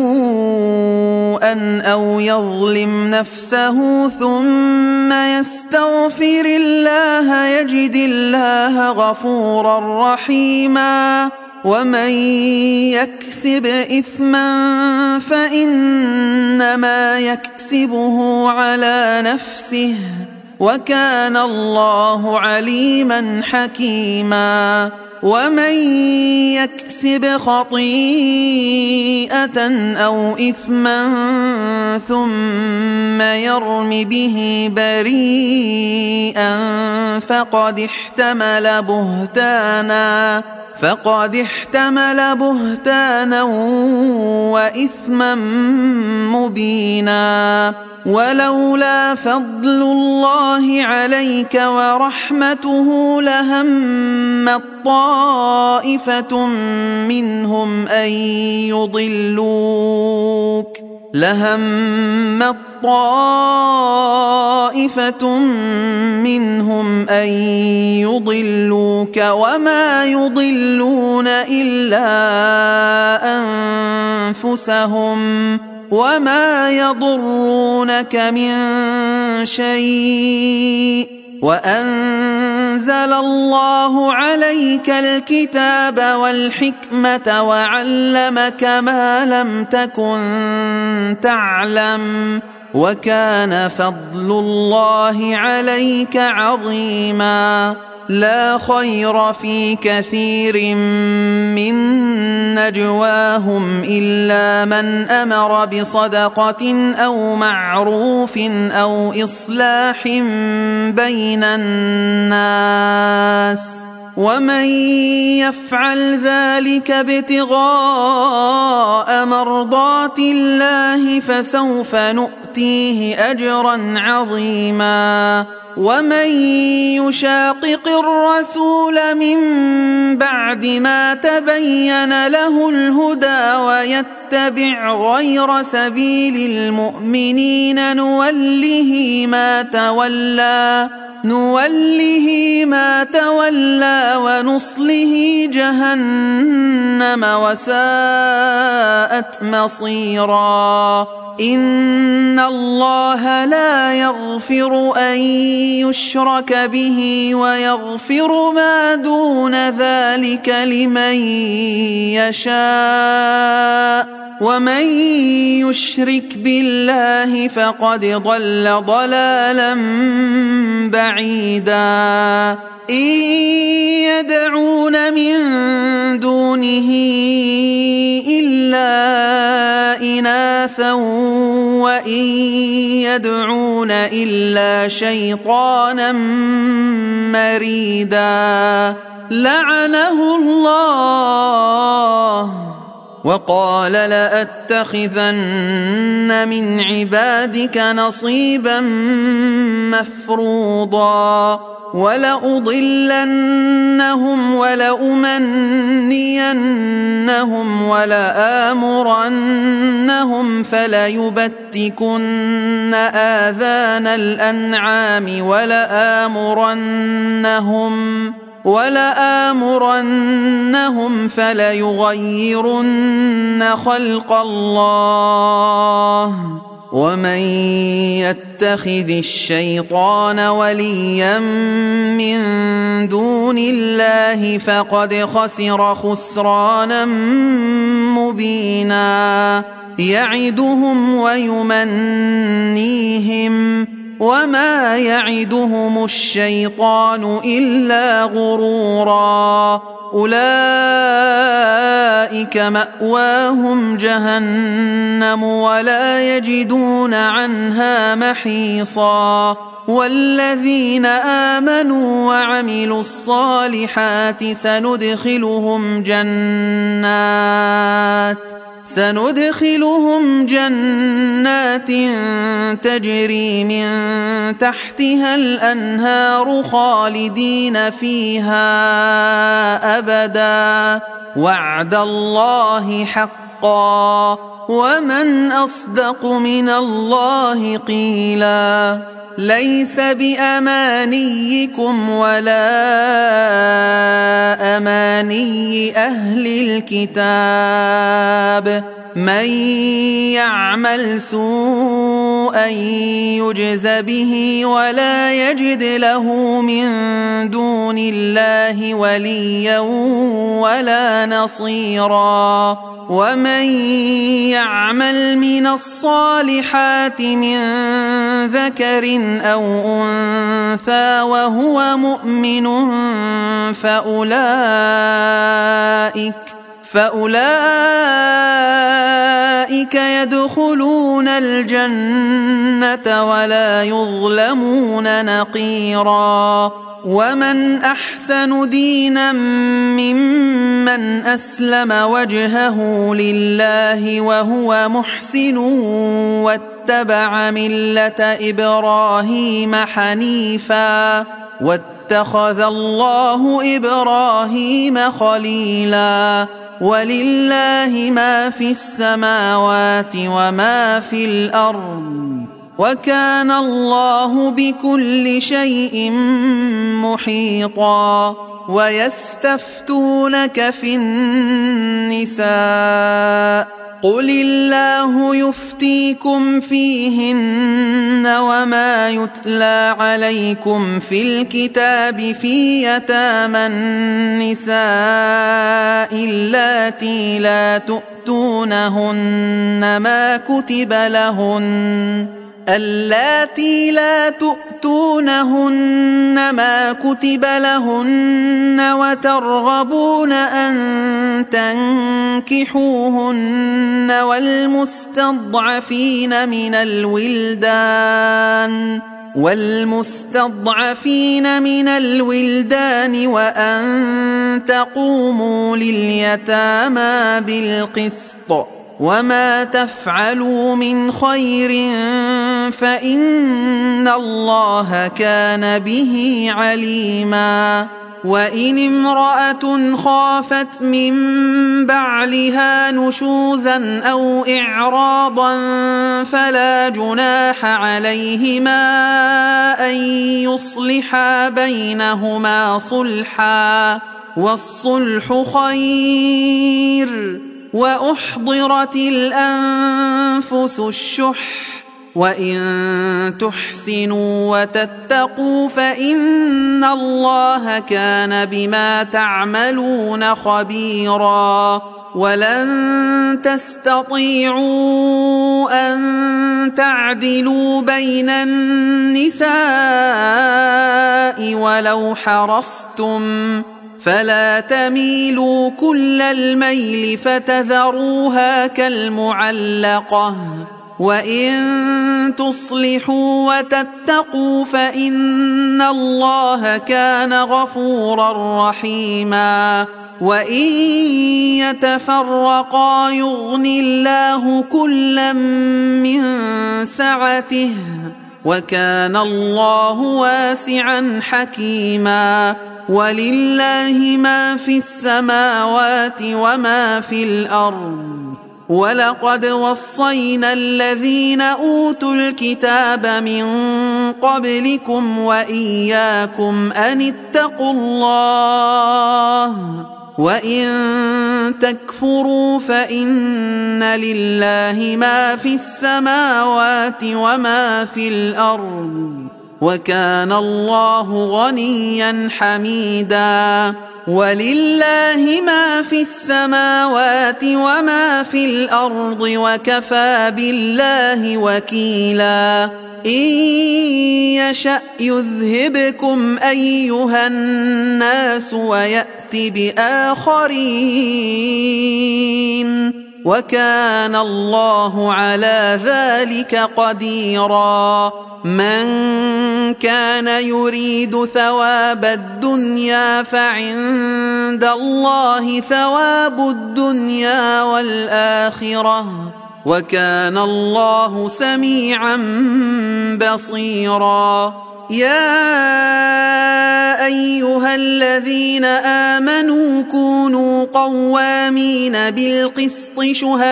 سوءا أو يظلم نفسه ثم يستغفر الله يجد الله غفورا رحيما ومن يكسب إثما فإنما يكسبه على نفسه وكان الله عليما حكيما ومن يكسب خطيئة أو إثما ثم يرم به بريئا فقد احتمل بهتانا وإثما مبينا ولولا فضل الله عليك ورحمته لهمت طائفة منهم أن يضلوك وما يضلون إلا أنفسهم وما يضرونك من شيء وأنزل الله عليك الكتاب والحكمة وعلمك ما لم تكن تعلم وكان فضل الله عليك عظيما لا خير في كثير من نجواهم إلا من أمر بصدقة أو معروف أو إصلاح بين الناس ومن يفعل ذلك ابتغاء مرضات الله فسوف نؤتيه أجرا عظيما ومن يشاقق الرسول من بعد ما تبين له الهدى ويتبع غير سبيل المؤمنين نوله ما تولى نوله ما تولى ونصله جهنم وساءت مصيرا إن الله لا يغفر أن يشرك به ويغفر ما دون ذلك لمن يشاء ومن يشرك بالله فقد ضل ضلالا بعيدا إن يدعون من دونه إلا إناثا وإن يدعون إلا شيطانا مريدا لعنه الله وقال لأتخذن من عبادك نصيبا مفروضا ولأضلنهم ولأمنينهم ولآمرنهم فليبتكن آذان الأنعام ولآمرنهم فليغيرن خلق الله ومن يتخذ الشيطان وليا من دون الله فقد خسر خسرانا مبينا يعدهم ويمنيهم وما يعدهم الشيطان إلا غرورا أولئك مأواهم جهنم ولا يجدون عنها محيصا والذين آمنوا وعملوا الصالحات سندخلهم جنات تجري من تحتها الأنهار خالدين فيها أبدا وعد الله حقا ومن أصدق من الله قيلا ليس بأمانيكم ولا أماني أهل الكتاب من يعمل سوءا يجز به ولا يجد له من دون الله وليا ولا نصيرا ومن يعمل من الصالحات من ذكر أو أنثى وهو مؤمن فأولئك يدخلون الجنة ولا يظلمون نقيرا ومن أحسن دينا ممن أسلم وجهه لله وهو محسن واتبع ملة إبراهيم حنيفا واتخذ الله إبراهيم خليلا ولله ما في السماوات وما في الأرض وكان الله بكل شيء محيطا ويستفتونك في النساء قل الله يفتيكم فيهن وما يتلى عليكم في الكتاب في يتامى النساء اللاتي لا تؤتونهن ما كتب لهن وترغبون أن تنكحوهن والمستضعفين من الولدان وأن تقوموا لليتامى بالقسط وما تفعلوا من خير فإن الله كان به عليما وإن امرأة خافت من بعلها نشوزا أو إعراضا فلا جناح عليهما أن يصلحا بينهما صلحا، والصلح خير. وأحضرت الأنفس الشح، وإن تحسنوا وتتقوا فإن الله كان بما تعملون خبيرا. ولن تستطيعوا أن تعدلوا بين النساء ولو حرصتم، فلا تميلوا كل الميل فتذروها كالمعلقة. وإن تصلحوا وتتقوا فإن الله كان غفورا رحيما. وإن يتفرقا يغن الله كلا من سعته، وكان الله واسعا حكيما. ولله ما في السماوات وما في الأرض. ولقد وصينا الذين أوتوا الكتاب من قبلكم وإياكم أن اتقوا الله، وإن تكفروا فإن لله ما في السماوات وما في الأرض، وكان الله غنيا حميدا. ولله ما في السماوات وما في الأرض، وكفى بالله وكيلا. إن يشأ يذهبكم أيها الناس ويأت بآخرين، وكان الله على ذلك قديرا. من كان يريد ثواب الدنيا فعند الله ثواب الدنيا والآخرة، وكان الله سميعا بصيرا. يا أيها الذين آمنوا كونوا قوامين بالقسط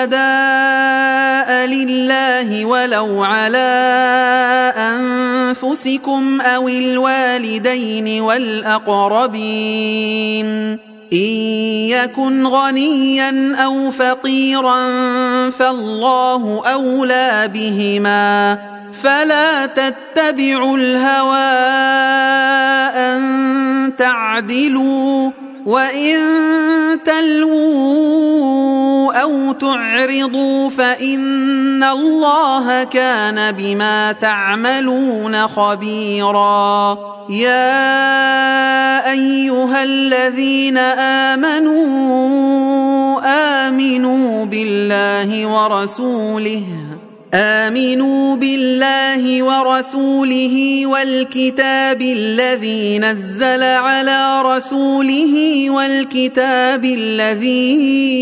شهداء لله ولو على أنفسكم أو الوالدين والأقربين. إن يكن غنيا أو فقيرا فالله أولى بهما، فلا تتبعوا الهوى أن تعدلوا، وإن تلووا أو تعرضوا فإن الله كان بما تعملون خبيرا. يا أيها الذين آمنوا بالله ورسوله والكتاب الذي نزل على رسوله والكتاب الذي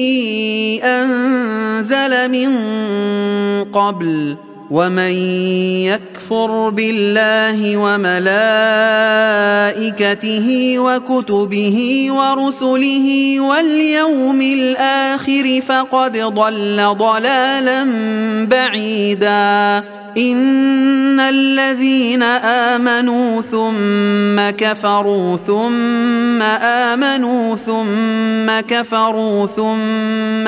أنزل من قبل. ومن يكفر بالله وملائكته وكتبه ورسله واليوم الآخر فقد ضل ضلالا بعيدا. إن الذين آمنوا ثم كفروا ثم آمنوا ثم كفروا ثم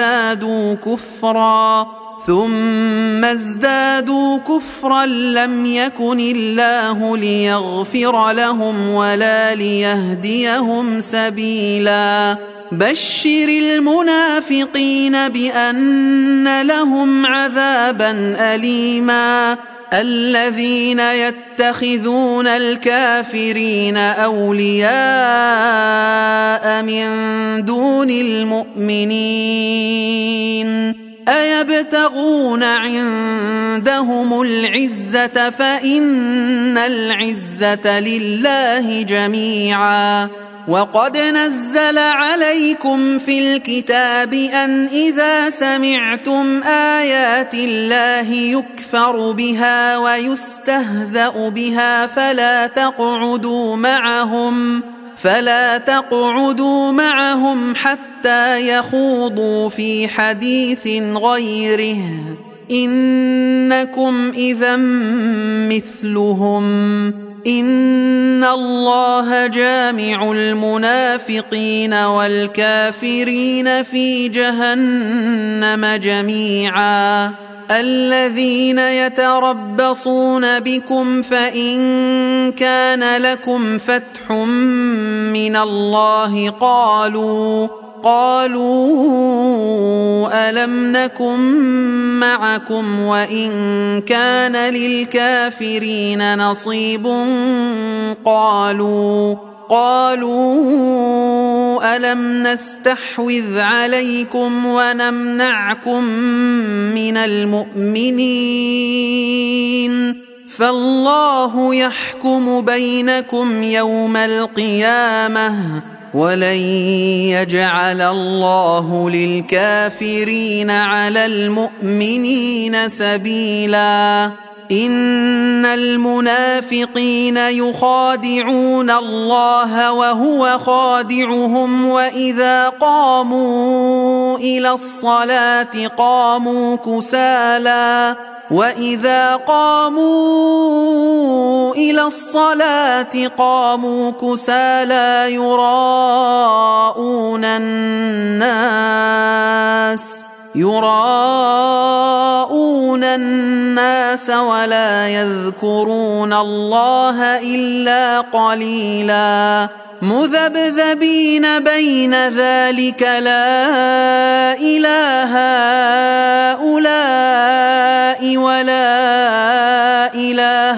ازدادوا كفرا لم يكن الله ليغفر لهم ولا ليهديهم سبيلا. بشر المنافقين بأن لهم عذابا أليما. الذين يتخذون الكافرين أولياء من دون المؤمنين أيبتغون عندهم العزة فإن العزة لله جميعا. وقد نزل عليكم في الكتاب أن إذا سمعتم آيات الله يكفر بها ويستهزأ بها فلا فلا تقعدوا معهم حتى يخوضوا في حديث غيره إنكم إذا مثلهم إن الله جامع المنافقين والكافرين في جهنم جميعا الذين يتربصون بكم فإن كان لكم فتح من الله قالوا ألم نكن معكم وإن كان للكافرين نصيب قالوا ألم نستحوذ عليكم ونمنعكم من المؤمنين فالله يحكم بينكم يوم القيامة ولن يجعل الله للكافرين على المؤمنين سبيلا إن المنافقين يخادعون الله وهو خادعهم وإذا قاموا إلى الصلاة قاموا كسالى يراءون الناس ولا يذكرون الله إلا قليلا مذبذبين بين ذلك لا إله هؤلاء ولا إله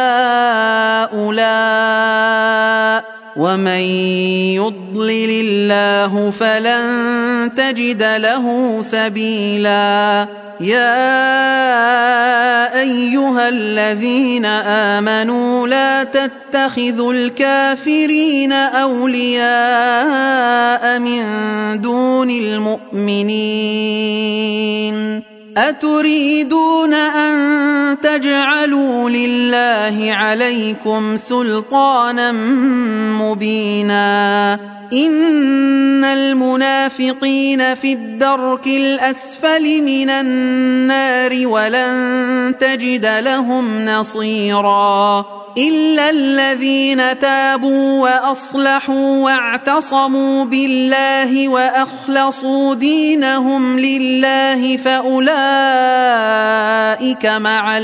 هؤلاء ومن يضلل الله فلن تجد له سبيلا يا أيها الذين آمنوا لا تتخذوا الكافرين أولياء من دون المؤمنين أتريدون أن تجعلوا لله عليكم سلطانا مبينا إن المنافقين في الدرك الأسفل من النار ولن تجد لهم نصيرا إلا الذين تابوا وأصلحوا واعتصموا بالله وأخلصوا دينهم لله فأولئك مع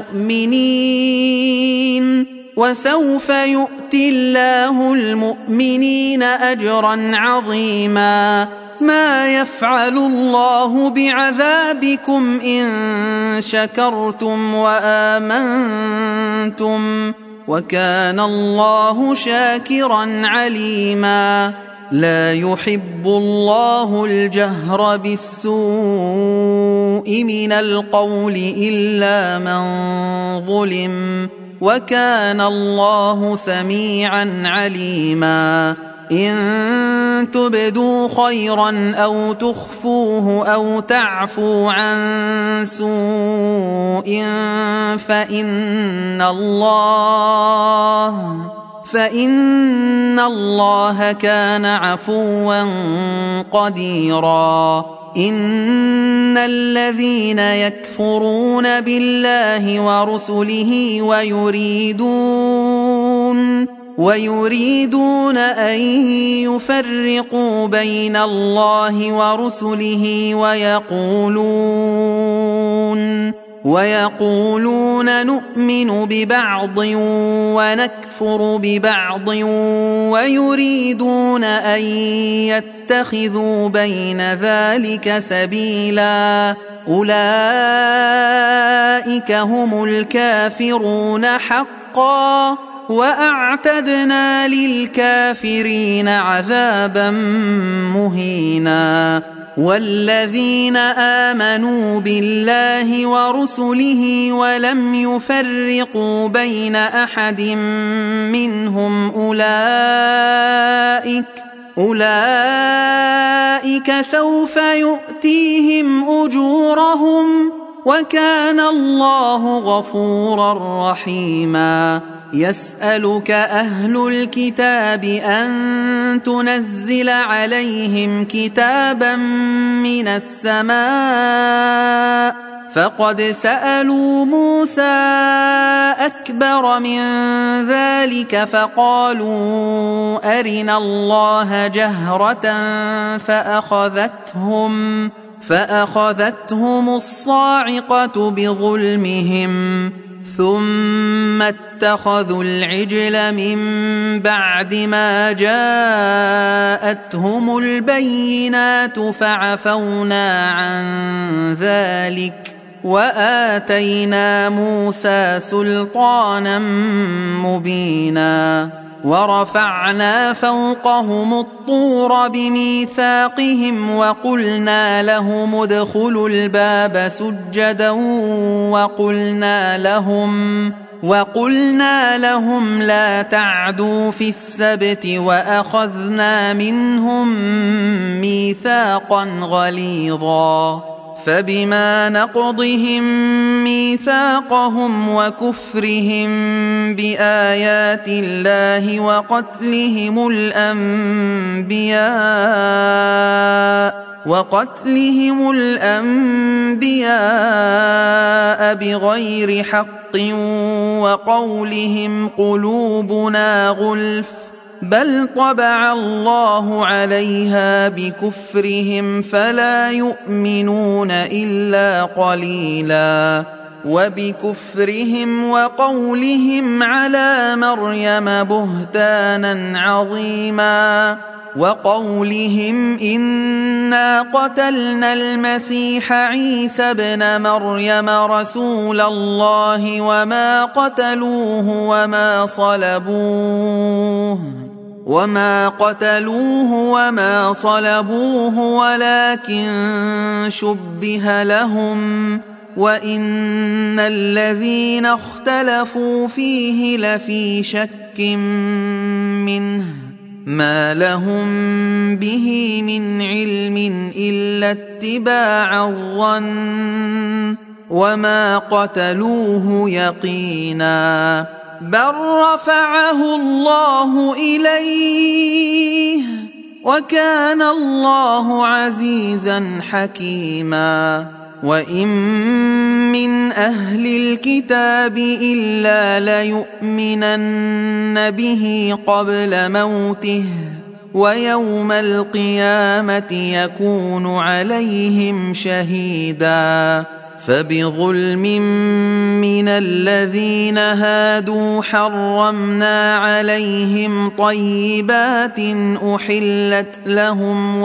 المؤمنين وسوف يؤتي الله المؤمنين أجرا عظيما ما يفعل الله بعذابكم إن شكرتم وآمنتم وكان الله شاكرا عليما لا يحب الله الجهر بالسوء من القول إلا من ظلم وكان الله سميعا عليما إن تبدوا خيرا أو تخفوه أو تعفوا عن سوء فإن الله كان عفوا قديرا إن الذين يكفرون بالله ورسله ويريدون أن يفرقوا بين الله ورسله ويقولون نؤمن ببعض ونكفر ببعض ويريدون أن يتخذوا بين ذلك سبيلا أولئك هم الكافرون حقا وأعتدنا للكافرين عذابا مهينا والذين آمنوا بالله ورسله ولم يفرقوا بين أحد منهم أولئك سوف يؤتيهم أجورهم وكان الله غفورا رحيما يسألك أهل الكتاب أن تنزل عليهم كتابا من السماء فقد سألوا موسى أكبر من ذلك فقالوا أرنا الله جهرة فأخذتهم الصاعقة بظلمهم ثم اتخذوا العجل من بعد ما جاءتهم البينات فعفونا عن ذلك وآتينا موسى سلطانا مبينا ورفعنا فوقهم الطور بميثاقهم وقلنا لهم ادخلوا الباب سجدا وقلنا لهم لا تعدوا في السبت وأخذنا منهم ميثاقا غليظا فبما نقضهم ميثاقهم وكفرهم بآيات الله وقتلهم الأنبياء بغير حق وقولهم قلوبنا غلف بل طبع الله عليها بكفرهم فلا يؤمنون إلا قليلا وبكفرهم وقولهم على مريم بهتانا عظيما وقولهم إنا قتلنا المسيح عيسى ابن مريم رسول الله وما قتلوه وما صلبوه ولكن شبه لهم وإن الذين اختلفوا فيه لفي شك منه ما لهم به من علم إلا اتباع الظن وما قتلوه يقينا بل رفعه الله إليه وكان الله عزيزا حكيما وإن من أهل الكتاب إلا ليؤمنن به قبل موته ويوم القيامة يكون عليهم شهيدا فبظلم من الذين هادوا حرمنا عليهم طيبات أحلت لهم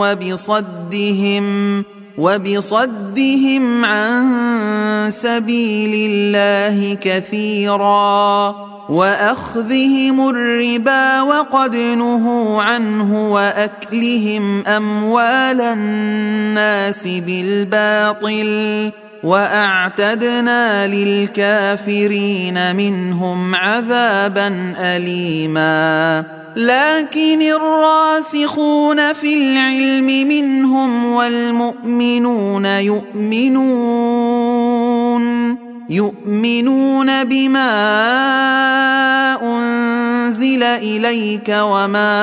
وبصدهم عن سبيل الله كثيرا وأخذهم الربا وقد نهوا عنه وأكلهم أموال الناس بالباطل وأعتدنا للكافرين منهم عذابا أليما لكن الراسخون في العلم منهم والمؤمنون يؤمنون بما أنزل إليك وما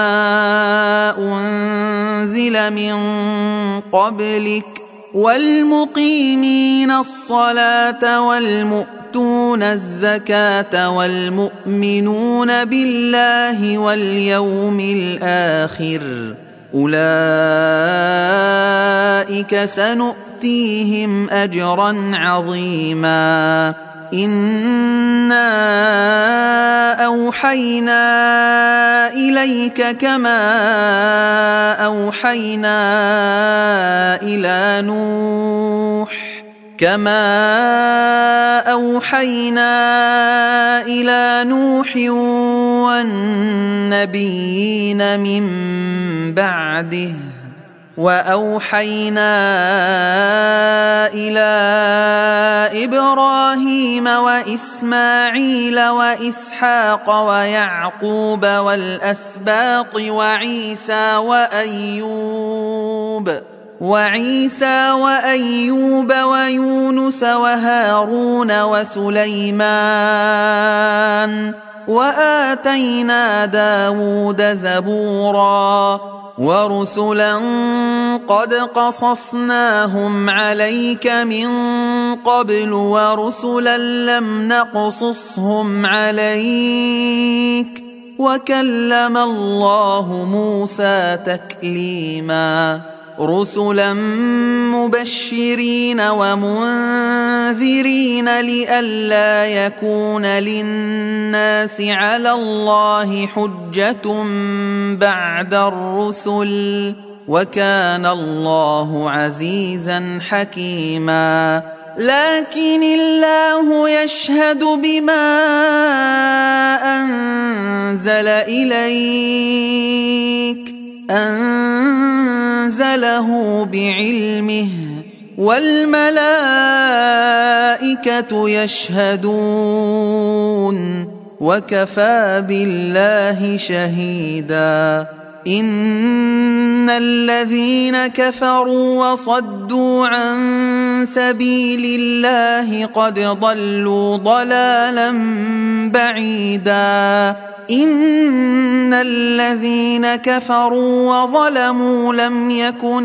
أنزل من قبلك والمقيمين الصلاة والمؤتون الزكاة والمؤمنون بالله واليوم الآخر أولئك سنؤتيهم أجرا عظيما إنا أوحينا إليك كما أوحينا إلى نوح والنبيين من بعده وأوحينا إلى إبراهيم وإسماعيل وإسحاق ويعقوب والأسباط وعيسى وأيوب ويونس وهارون وسليمان وآتينا داود زبورا ورسلا قد قصصناهم عليك من قبل ورسلا لم نقصصهم عليك وكلم الله موسى تكليما رسلا مبشرين ومنذرين لئلا يكون للناس على الله حجة بعد الرسل وكان الله عزيزا حكيما لكن الله يشهد بما أنزل إليك أنزله بعلمه والملائكة يشهدون وكفى بالله شهيدا إن الذين كفروا وصدوا عن سبيل الله قد ضلوا ضلالا بعيدا إن الذين كفروا وظلموا لم يكن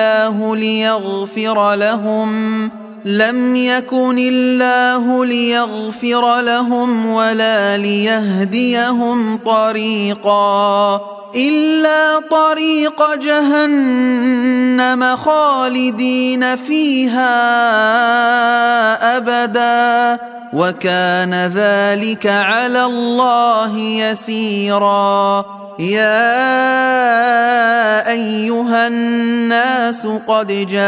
الله ليغفر لهم ولا ليهديهم طريقا إلا طريق جهنم خالدين فيها أبدا وكان ذلك على الله يسيرا يا أيها الناس قد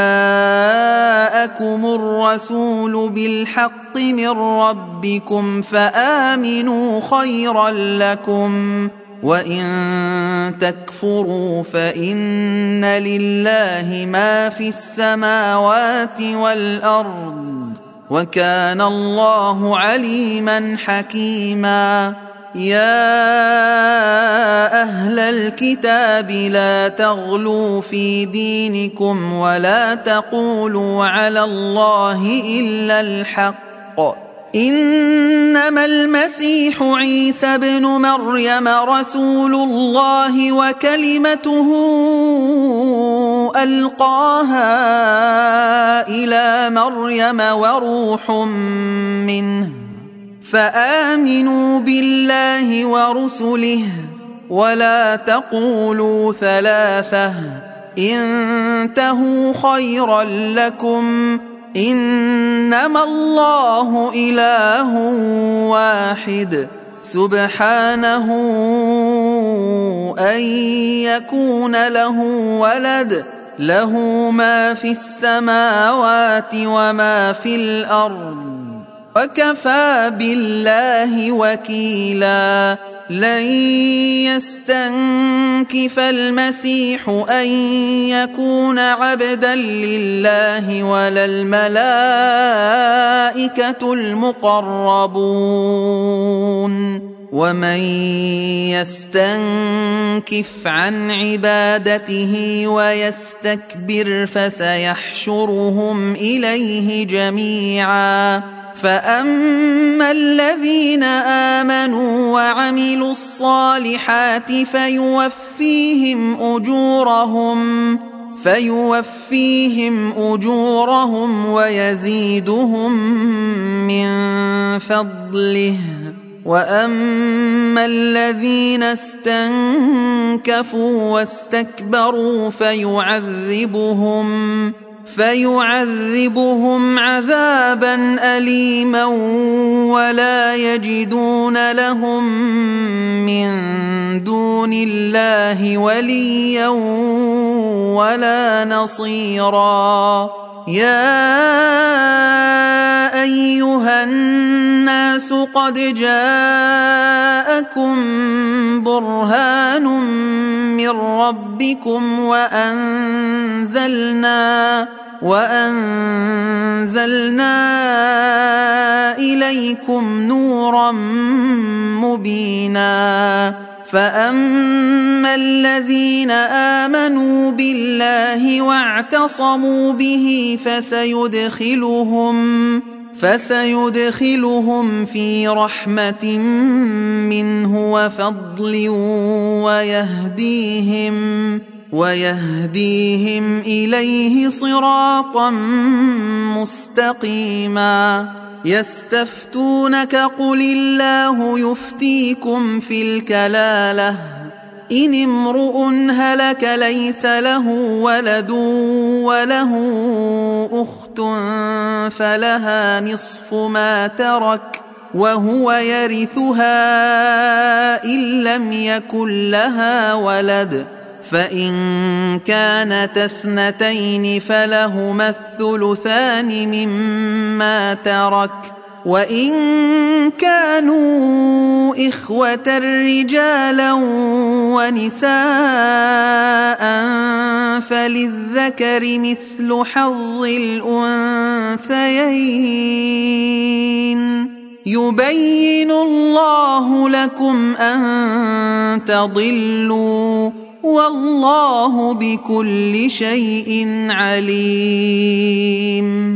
جاءكم الرسول بالحق من ربكم فآمنوا خيرا لكم وإن تكفروا فإن لله ما في السماوات والأرض وكان الله عليما حكيما يا أهل الكتاب لا تغلوا في دينكم ولا تقولوا على الله إلا الحق إنما المسيح عيسى بن مريم رسول الله وكلمته ألقاها إلى مريم وروح منه فآمنوا بالله ورسله ولا تقولوا ثلاثة انتهوا خيرا لكم إنما الله إله واحد سبحانه أن يكون له ولد له ما في السماوات وما في الأرض وكفى بالله وكيلا لن يستنكف المسيح أن يكون عبدا لله ولا الملائكة المقربون ومن يستنكف عن عبادته ويستكبر فسيحشرهم إليه جميعا فأما الذين آمنوا وعملوا الصالحات فيوفيهم أجورهم ويزيدهم من فضله وأما الذين استنكفوا واستكبروا فيعذبهم عذابا أليما ولا يجدون لهم من دون الله وليا ولا نصيرا يا أيها الناس قد جاءكم برهان من ربكم وأنزلنا إليكم نورا مبينا فأما الذين آمنوا فسيدخلهم فسيدخلهم في رحمة منه وفضل ويهديهم إليه صراطا مستقيما. يستفتونك قل الله يفتيكم في الكلالة إن امرؤ هلك ليس له ولد وله أخت فلها نصف ما ترك وهو يرثها إن لم يكن لها ولد، فإن كانت اثنتين فلهما الثلثان مما ترك، وإن كانوا إخوة رجالا ونساء فللذكر مثل حظ الأنثيين. يبين الله لكم أن تضلوا والله بكل شيء عليم.